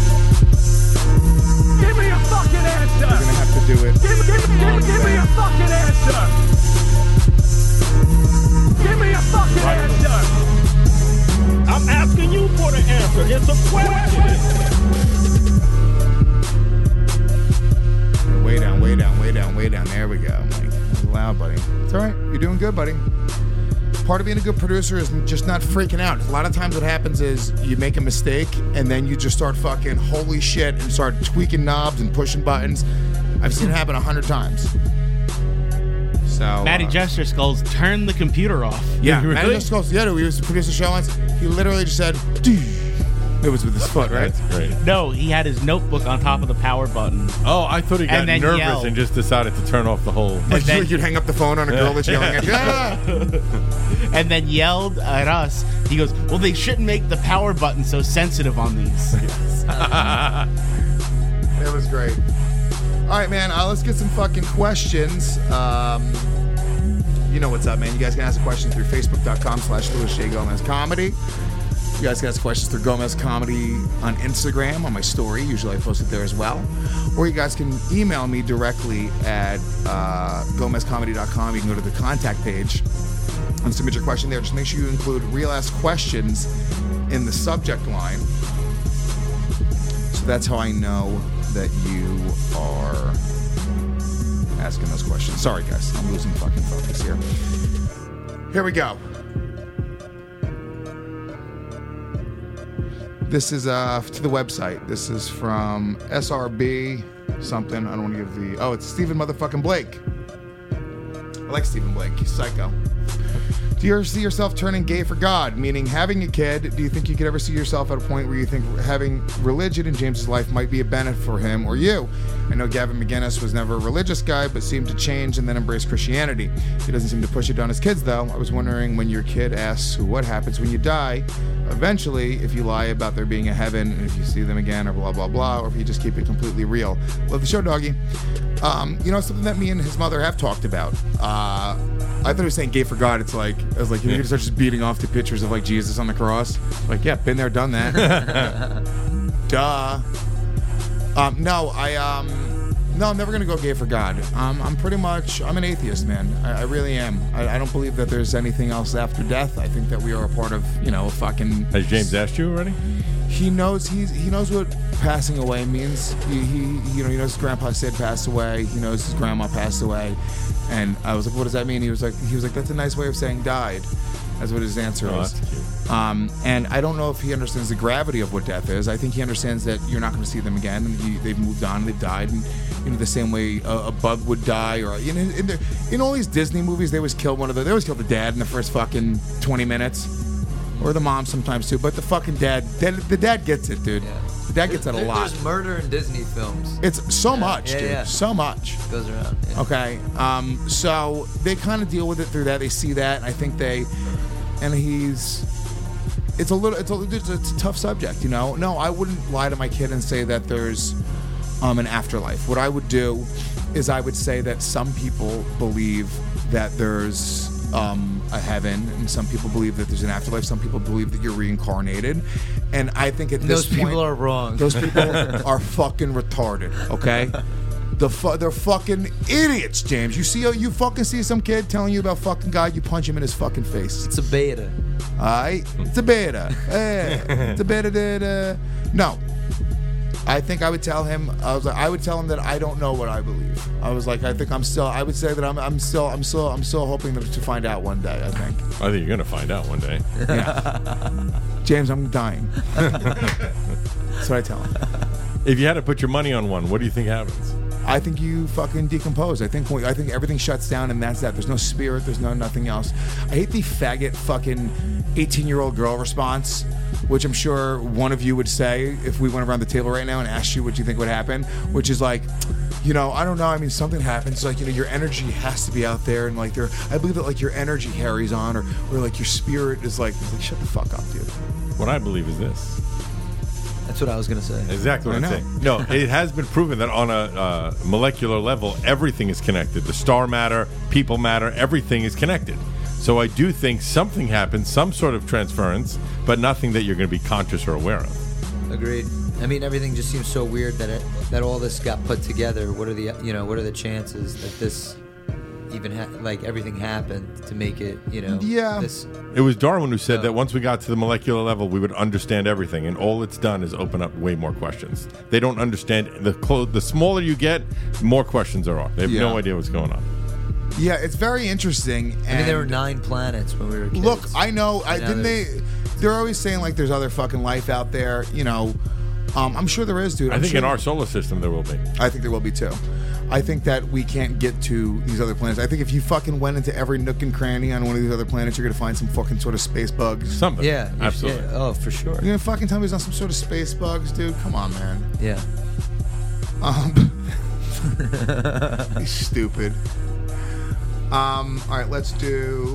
Give me a fucking answer! We're gonna have to do it. Give me a fucking answer! Give me a fucking answer! I'm asking you for the answer. It's a question. Way down. There we go, Mike. That's loud, buddy. It's all right. You're doing good, buddy. Part of being a good producer is just not freaking out. A lot of times what happens is you make a mistake and then you just start fucking holy shit and start tweaking knobs and pushing buttons. I've seen it happen 100 times. So Matty Jester Skulls turned the computer off. Yeah, Matty Jester Skulls. Yeah, we used to produce a show once. He literally just said, "Dee." It was with his foot, right? That's great. No, he had his notebook on top of the power button. Oh, I thought he got nervous yelled. And just decided to turn off the whole... Like then, you'd hang up the phone on a girl that's yelling at you. And then yelled at us. He goes, well, they shouldn't make the power button so sensitive on these. Yes. It was great. All right, man, let's get some fucking questions. You know what's up, man. You guys can ask a question through Facebook.com/Louis J. Gomez Comedy. You guys can ask questions through Gomez Comedy on Instagram on my story. Usually I post it there as well. Or you guys can email me directly at gomezcomedy.com. You can go to the contact page and submit your question there. Just make sure you include real ass questions in the subject line. So that's how I know that you are asking those questions. Sorry, guys. I'm losing fucking focus here. Here we go. This is to the website. This is from SRB something. I don't want to give the... Oh, it's Stephen motherfucking Blake. I like Stephen Blake. He's psycho. Do you ever see yourself turning gay for God? Meaning having a kid, do you think you could ever see yourself at a point where you think having religion in James's life might be a benefit for him or you? I know Gavin McGinnis was never a religious guy, but seemed to change and then embrace Christianity. He doesn't seem to push it on his kids, though. I was wondering when your kid asks what happens when you die, eventually, if you lie about there being a heaven, and if you see them again, or blah, blah, blah, or if you just keep it completely real. Love the show, doggy. Something that me and his mother have talked about. I thought he was saying gay for God. It's like, I was like, you're going to start just beating off the pictures of like Jesus on the cross. Like, yeah, been there, done that. Duh. No, I'm never going to go gay for God. I'm an atheist, man. I really am. I don't believe that there's anything else after death. I think that we are a part of, a fucking... Has James asked you already? He knows what passing away means. He knows his grandpa Sid passed away. He knows his grandma passed away. And I was like, what does that mean? He was like, that's a nice way of saying died. That's what his answer is. That's cute. And I don't know if he understands the gravity of what death is. I think he understands that you're not going to see them again. And they've moved on. They've died. And the same way a bug would die, or in all these Disney movies, they always kill the dad in the first fucking 20 minutes. Or the mom sometimes too, but the fucking dad, the dad gets it, dude. Yeah. The dad gets it a lot. There's murder in Disney films. It's so much, dude. Yeah. So much. It goes around. Yeah. Okay. So they kind of deal with it through that. They see that, and I think it's a tough subject, No, I wouldn't lie to my kid and say that there's an afterlife. What I would do is I would say that some people believe that there's a heaven, and some people believe that there's an afterlife. Some people believe that you're reincarnated, And I think at Those this point, people are wrong. Those people are fucking retarded. Okay. They're fucking idiots, James. You fucking see some kid telling you about fucking God, you punch him in his fucking face. It's a beta. Alright? It's a beta. It's a beta. No. I think I would tell him. I would tell him that I don't know what I believe. I was like, I would say that I'm still hoping to find out one day. I think you're gonna find out one day. Yeah. James, I'm dying. That's what I tell him. If you had to put your money on one, what do you think happens? I think you fucking decompose. I think everything shuts down and that's that. There's no spirit. There's nothing else. I hate the faggot fucking 18-year-old girl response, which I'm sure one of you would say if we went around the table right now and asked you what you think would happen, which is like, I don't know. I mean, something happens. Like, your energy has to be out there, and like, I believe that like your energy carries on, or like your spirit is like, shut the fuck up, dude. What I believe is this. That's what I was going to say. Exactly what I'm saying. No, it has been proven that on a molecular level, everything is connected. The star matter, people matter, everything is connected. So I do think something happens, some sort of transference, but nothing that you're going to be conscious or aware of. Agreed. I mean, everything just seems so weird that all this got put together. What are the chances that this even everything happened to make it, Yeah. It was Darwin who said that once we got to the molecular level, we would understand everything, and all it's done is open up way more questions. They don't understand the smaller you get, the more questions there are. They have no idea what's going on. Yeah, it's very interesting. I mean, there were 9 planets when we were kids. Look, I know. They're always saying like there's other fucking life out there. I'm sure there is, dude. I think in our solar system there will be. I think there will be too. I think that we can't get to these other planets. I think if you fucking went into every nook and cranny on one of these other planets, you're gonna find some fucking sort of space bugs. Something. Yeah, absolutely. Yeah. Oh, for sure. You're gonna fucking tell me there's not some sort of space bugs, dude? Come on, man. Yeah. He's stupid. All right, let's get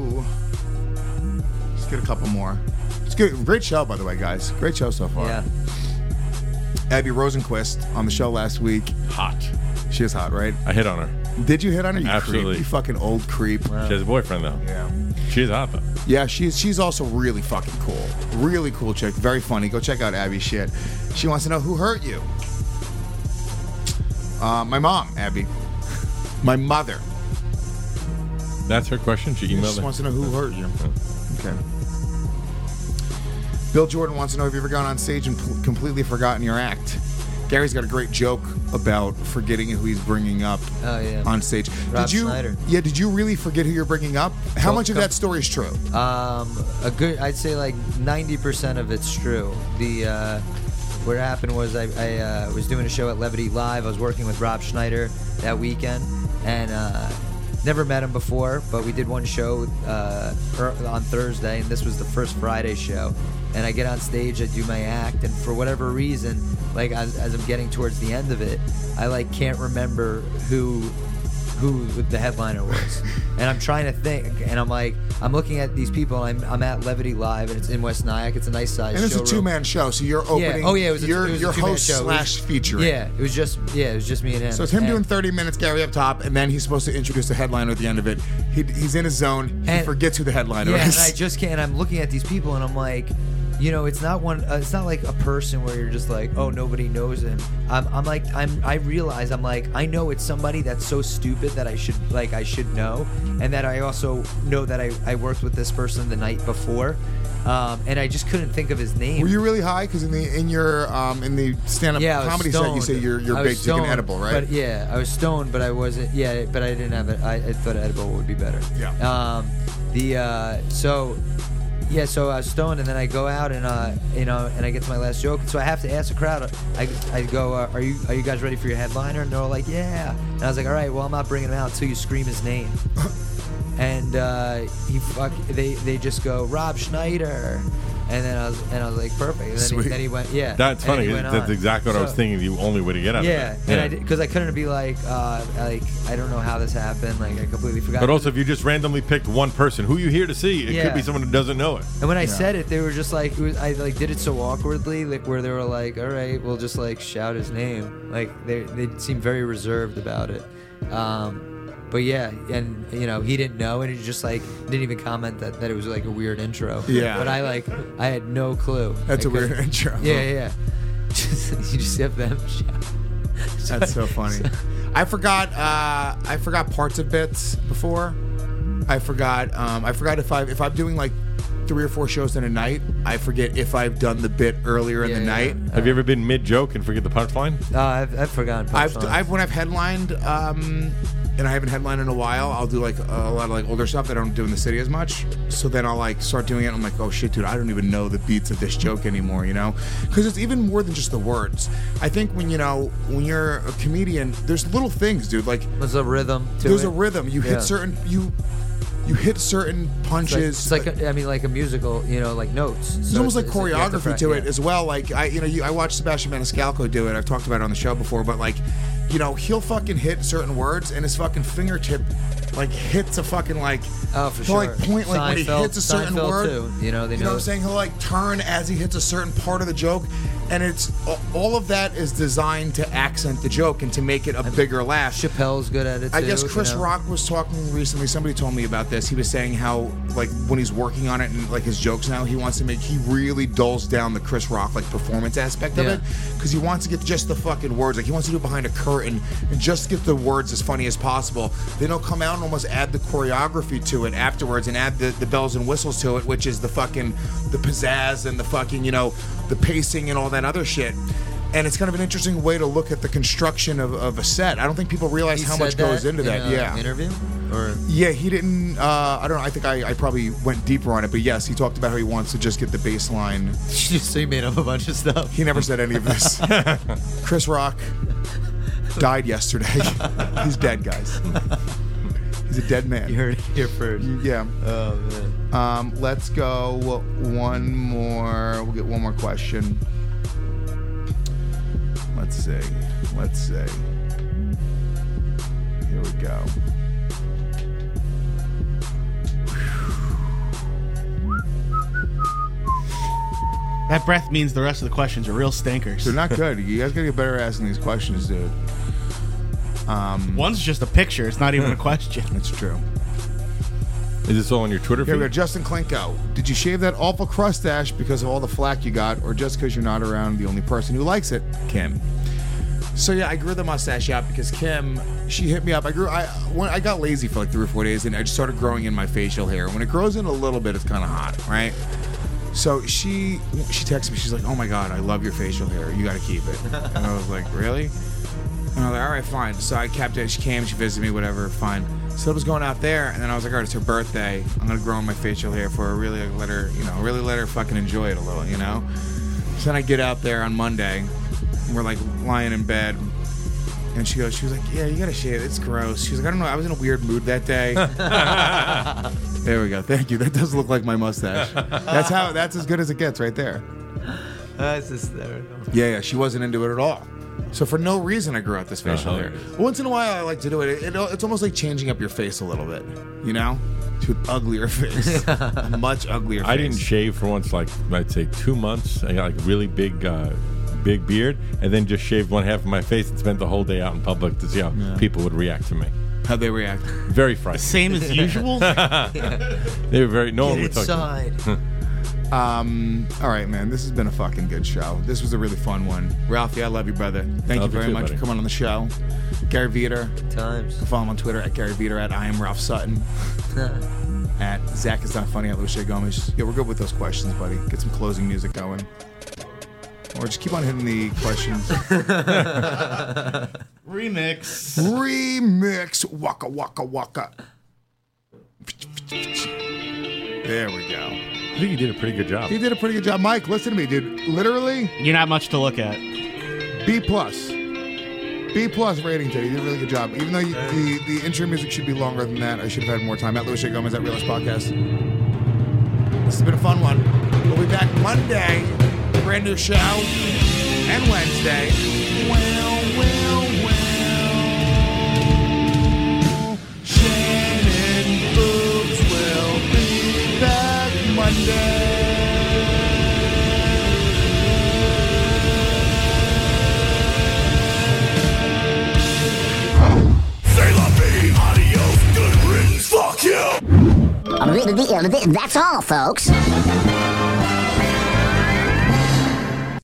a couple more. It's good. Great show, by the way, guys. Great show so far. Yeah. Abby Rosenquist on the show last week. Hot. She is hot, right? I hit on her. Did you hit on her? You Absolutely. Creep. You fucking old creep. Wow. She has a boyfriend, though. Yeah. She's hot, though. Yeah, she's also really fucking cool. Really cool chick. Very funny. Go check out Abby's shit. She wants to know who hurt you. My mom, Abby. My mother. That's her question? She emailed She just her? wants to know who hurt you. Okay. Bill Jordan wants to know if you've ever gone on stage and completely forgotten your act. Gary's got a great joke about forgetting who he's bringing up on stage. Rob Schneider. Yeah, did you really forget who you're bringing up? How much of that story is true? I'd say like 90% of it's true. What happened was I was doing a show at Levity Live. I was working with Rob Schneider that weekend, and never met him before, but we did one show on Thursday, and this was the first Friday show. And I get on stage, I do my act, and for whatever reason, like as I'm getting towards the end of it, I like can't remember who the headliner was. And I'm trying to think, and I'm looking at these people, and I'm at Levity Live, and it's in West Nyack. It's a nice size show. And it's a two-man show, so you're opening. Yeah. Oh yeah, it was your two-man host show. / featuring. Yeah, it was just me and him. So it's him doing 30 minutes, Gary up top, and then he's supposed to introduce the headliner at the end of it. He's in his zone. He forgets who the headliner is. And I just can't. And I'm looking at these people, and I'm like, it's not it's not like a person where you're just like, oh, nobody knows him. I realize I know it's somebody that's so stupid that I should know, and that I also know that I worked with this person the night before, and I just couldn't think of his name. Were you really high? Because in the stand-up comedy set, you say you're baked taking edible, right? But yeah, I was stoned, but I wasn't. Yeah, but I didn't have it. I thought edible would be better. Yeah. So I was stoned, and then I go out, and and I get to my last joke. So I have to ask the crowd. I go, are you guys ready for your headliner? And they're all like, yeah. And I was like, all right, well, I'm not bringing him out until you scream his name. And they just go, Rob Schneider. And then I was like, perfect. And then he went, yeah. That's funny. That's exactly what I was thinking. The only way to get out of it. Yeah, and because I couldn't be like, I don't know how this happened. Like, I completely forgot. But also, if you just randomly picked one person, who you here to see, it could be someone who doesn't know it. And when I said it, they were just like, I like did it so awkwardly, like where they were like, all right, we'll just like shout his name. Like they seemed very reserved about it. But yeah, and he didn't know, and he just like didn't even comment that it was like a weird intro. Yeah. But I had no clue. That's a weird intro. Yeah. You just have them shout. That's so funny. I forgot parts of bits before. I forgot if I'm doing like 3 or 4 shows in a night, I forget if I've done the bit earlier in the night. Have you ever been mid-joke and forget the punchline? I've forgotten punchlines. When I've headlined, and I haven't headlined in a while, I'll do like a lot of like older stuff that I don't do in the city as much. So then I'll like start doing it, and I'm like, oh shit, dude, I don't even know the beats of this joke anymore, Because it's even more than just the words. I think when you're a comedian, there's little things, dude. Like there's a rhythm to There's it. a rhythm. You hit certain you hit certain punches. It's like a musical, like notes. There's almost like choreography to it as well. Like I watched Sebastian Maniscalco do it. I've talked about it on the show before, but like, he'll fucking hit certain words, and his fucking fingertip like hits a fucking like for he'll sure. like point like when he hits a certain Seinfeld word. Too. You know what I'm saying? He'll like turn as he hits a certain part of the joke, and it's all of that is designed to accent the joke and to make it a bigger laugh. Chappelle's good at it too. I guess Chris Rock was talking recently. Somebody told me about this. He was saying how like when he's working on it and like his jokes now, he really dulls down the Chris Rock like performance aspect of it, because he wants to get just the fucking words. Like he wants to do it behind a curtain and just get the words as funny as possible. Then he'll come out and almost add the choreography to it afterwards and add the bells and whistles to it, which is the pizzazz and the fucking the pacing and all that other shit. And it's kind of an interesting way to look at the construction of a set. I don't think people realize how much goes into that. Yeah. Interview? Or yeah, he didn't. I don't know. I think I probably went deeper on it, but yes, he talked about how he wants to just get the bass line. So he made up a bunch of stuff. He never said any of this. Chris Rock died yesterday. He's dead, guys. He's a dead man. You heard it here first. Yeah. Oh man. Let's go one more. We'll get one more question. Let's see. Here we go. That breath means the rest of the questions are real stinkers. They're not good. You guys gotta get better at asking these questions, dude. One's just a picture. It's not even a question. It's true. Is this all on your Twitter Here we go. feed? Justin Klinko. Did you shave that awful crustache because of all the flack you got, or just because you're not around the only person who likes it, Kim? So yeah, I grew the mustache out because Kim, she hit me up. I got lazy for like 3 or 4 days, and I just started growing in my facial hair. When it grows in a little bit, it's kind of hot, right? So she texted me. She's like, "Oh my God, I love your facial hair. You got to keep it." And I was like, "Really?" And I was like, "All right, fine." So I kept it. She came. She visited me. Whatever, fine. So I was going out there, and then I was like, "All right, it's her birthday. I'm gonna grow in my facial hair for her. Really let her fucking enjoy it a little, So then I get out there on Monday, and we're like lying in bed, and she was like, "Yeah, you gotta shave it. It's gross." She was like, "I don't know. I was in a weird mood that day." There we go. Thank you. That does look like my mustache. That's as good as it gets right there. That's hysterical. Yeah. She wasn't into it at all. So for no reason, I grew out this facial hair. Once in a while, I like to do it. It's almost like changing up your face a little bit, to an uglier face, a much uglier face. I didn't shave for once, like I'd say 2 months. I got like really big beard, and then just shaved one half of my face and spent the whole day out in public to see how people would react to me. How'd they react? Very frightening. Same as usual? They were very... No one would talk to me. All right, man. This has been a fucking good show. This was a really fun one. Ralphie, I love you, brother. Thank you very much for coming on the show. Gary Veter. Times. Follow him on Twitter at Gary Veter, at I am Ralph Sutton. At Zach is not funny, at Lucia Gomez. Yeah, we're good with those questions, buddy. Get some closing music going. Or just keep on hitting the questions. Remix. Waka, waka, waka. There we go. I think he did a pretty good job. He did a pretty good job. Mike, listen to me, dude. Literally, you're not much to look at. B+. B+ rating today. You did a really good job. Even though the intro music should be longer than that, I should have had more time. At Louis J. Gomez, at Realist Podcast. This has been a fun one. We'll be back Monday. Brand new show. And Wednesday. Shannon Boobs will be back Monday. C'est la vie, adios. That's all, folks.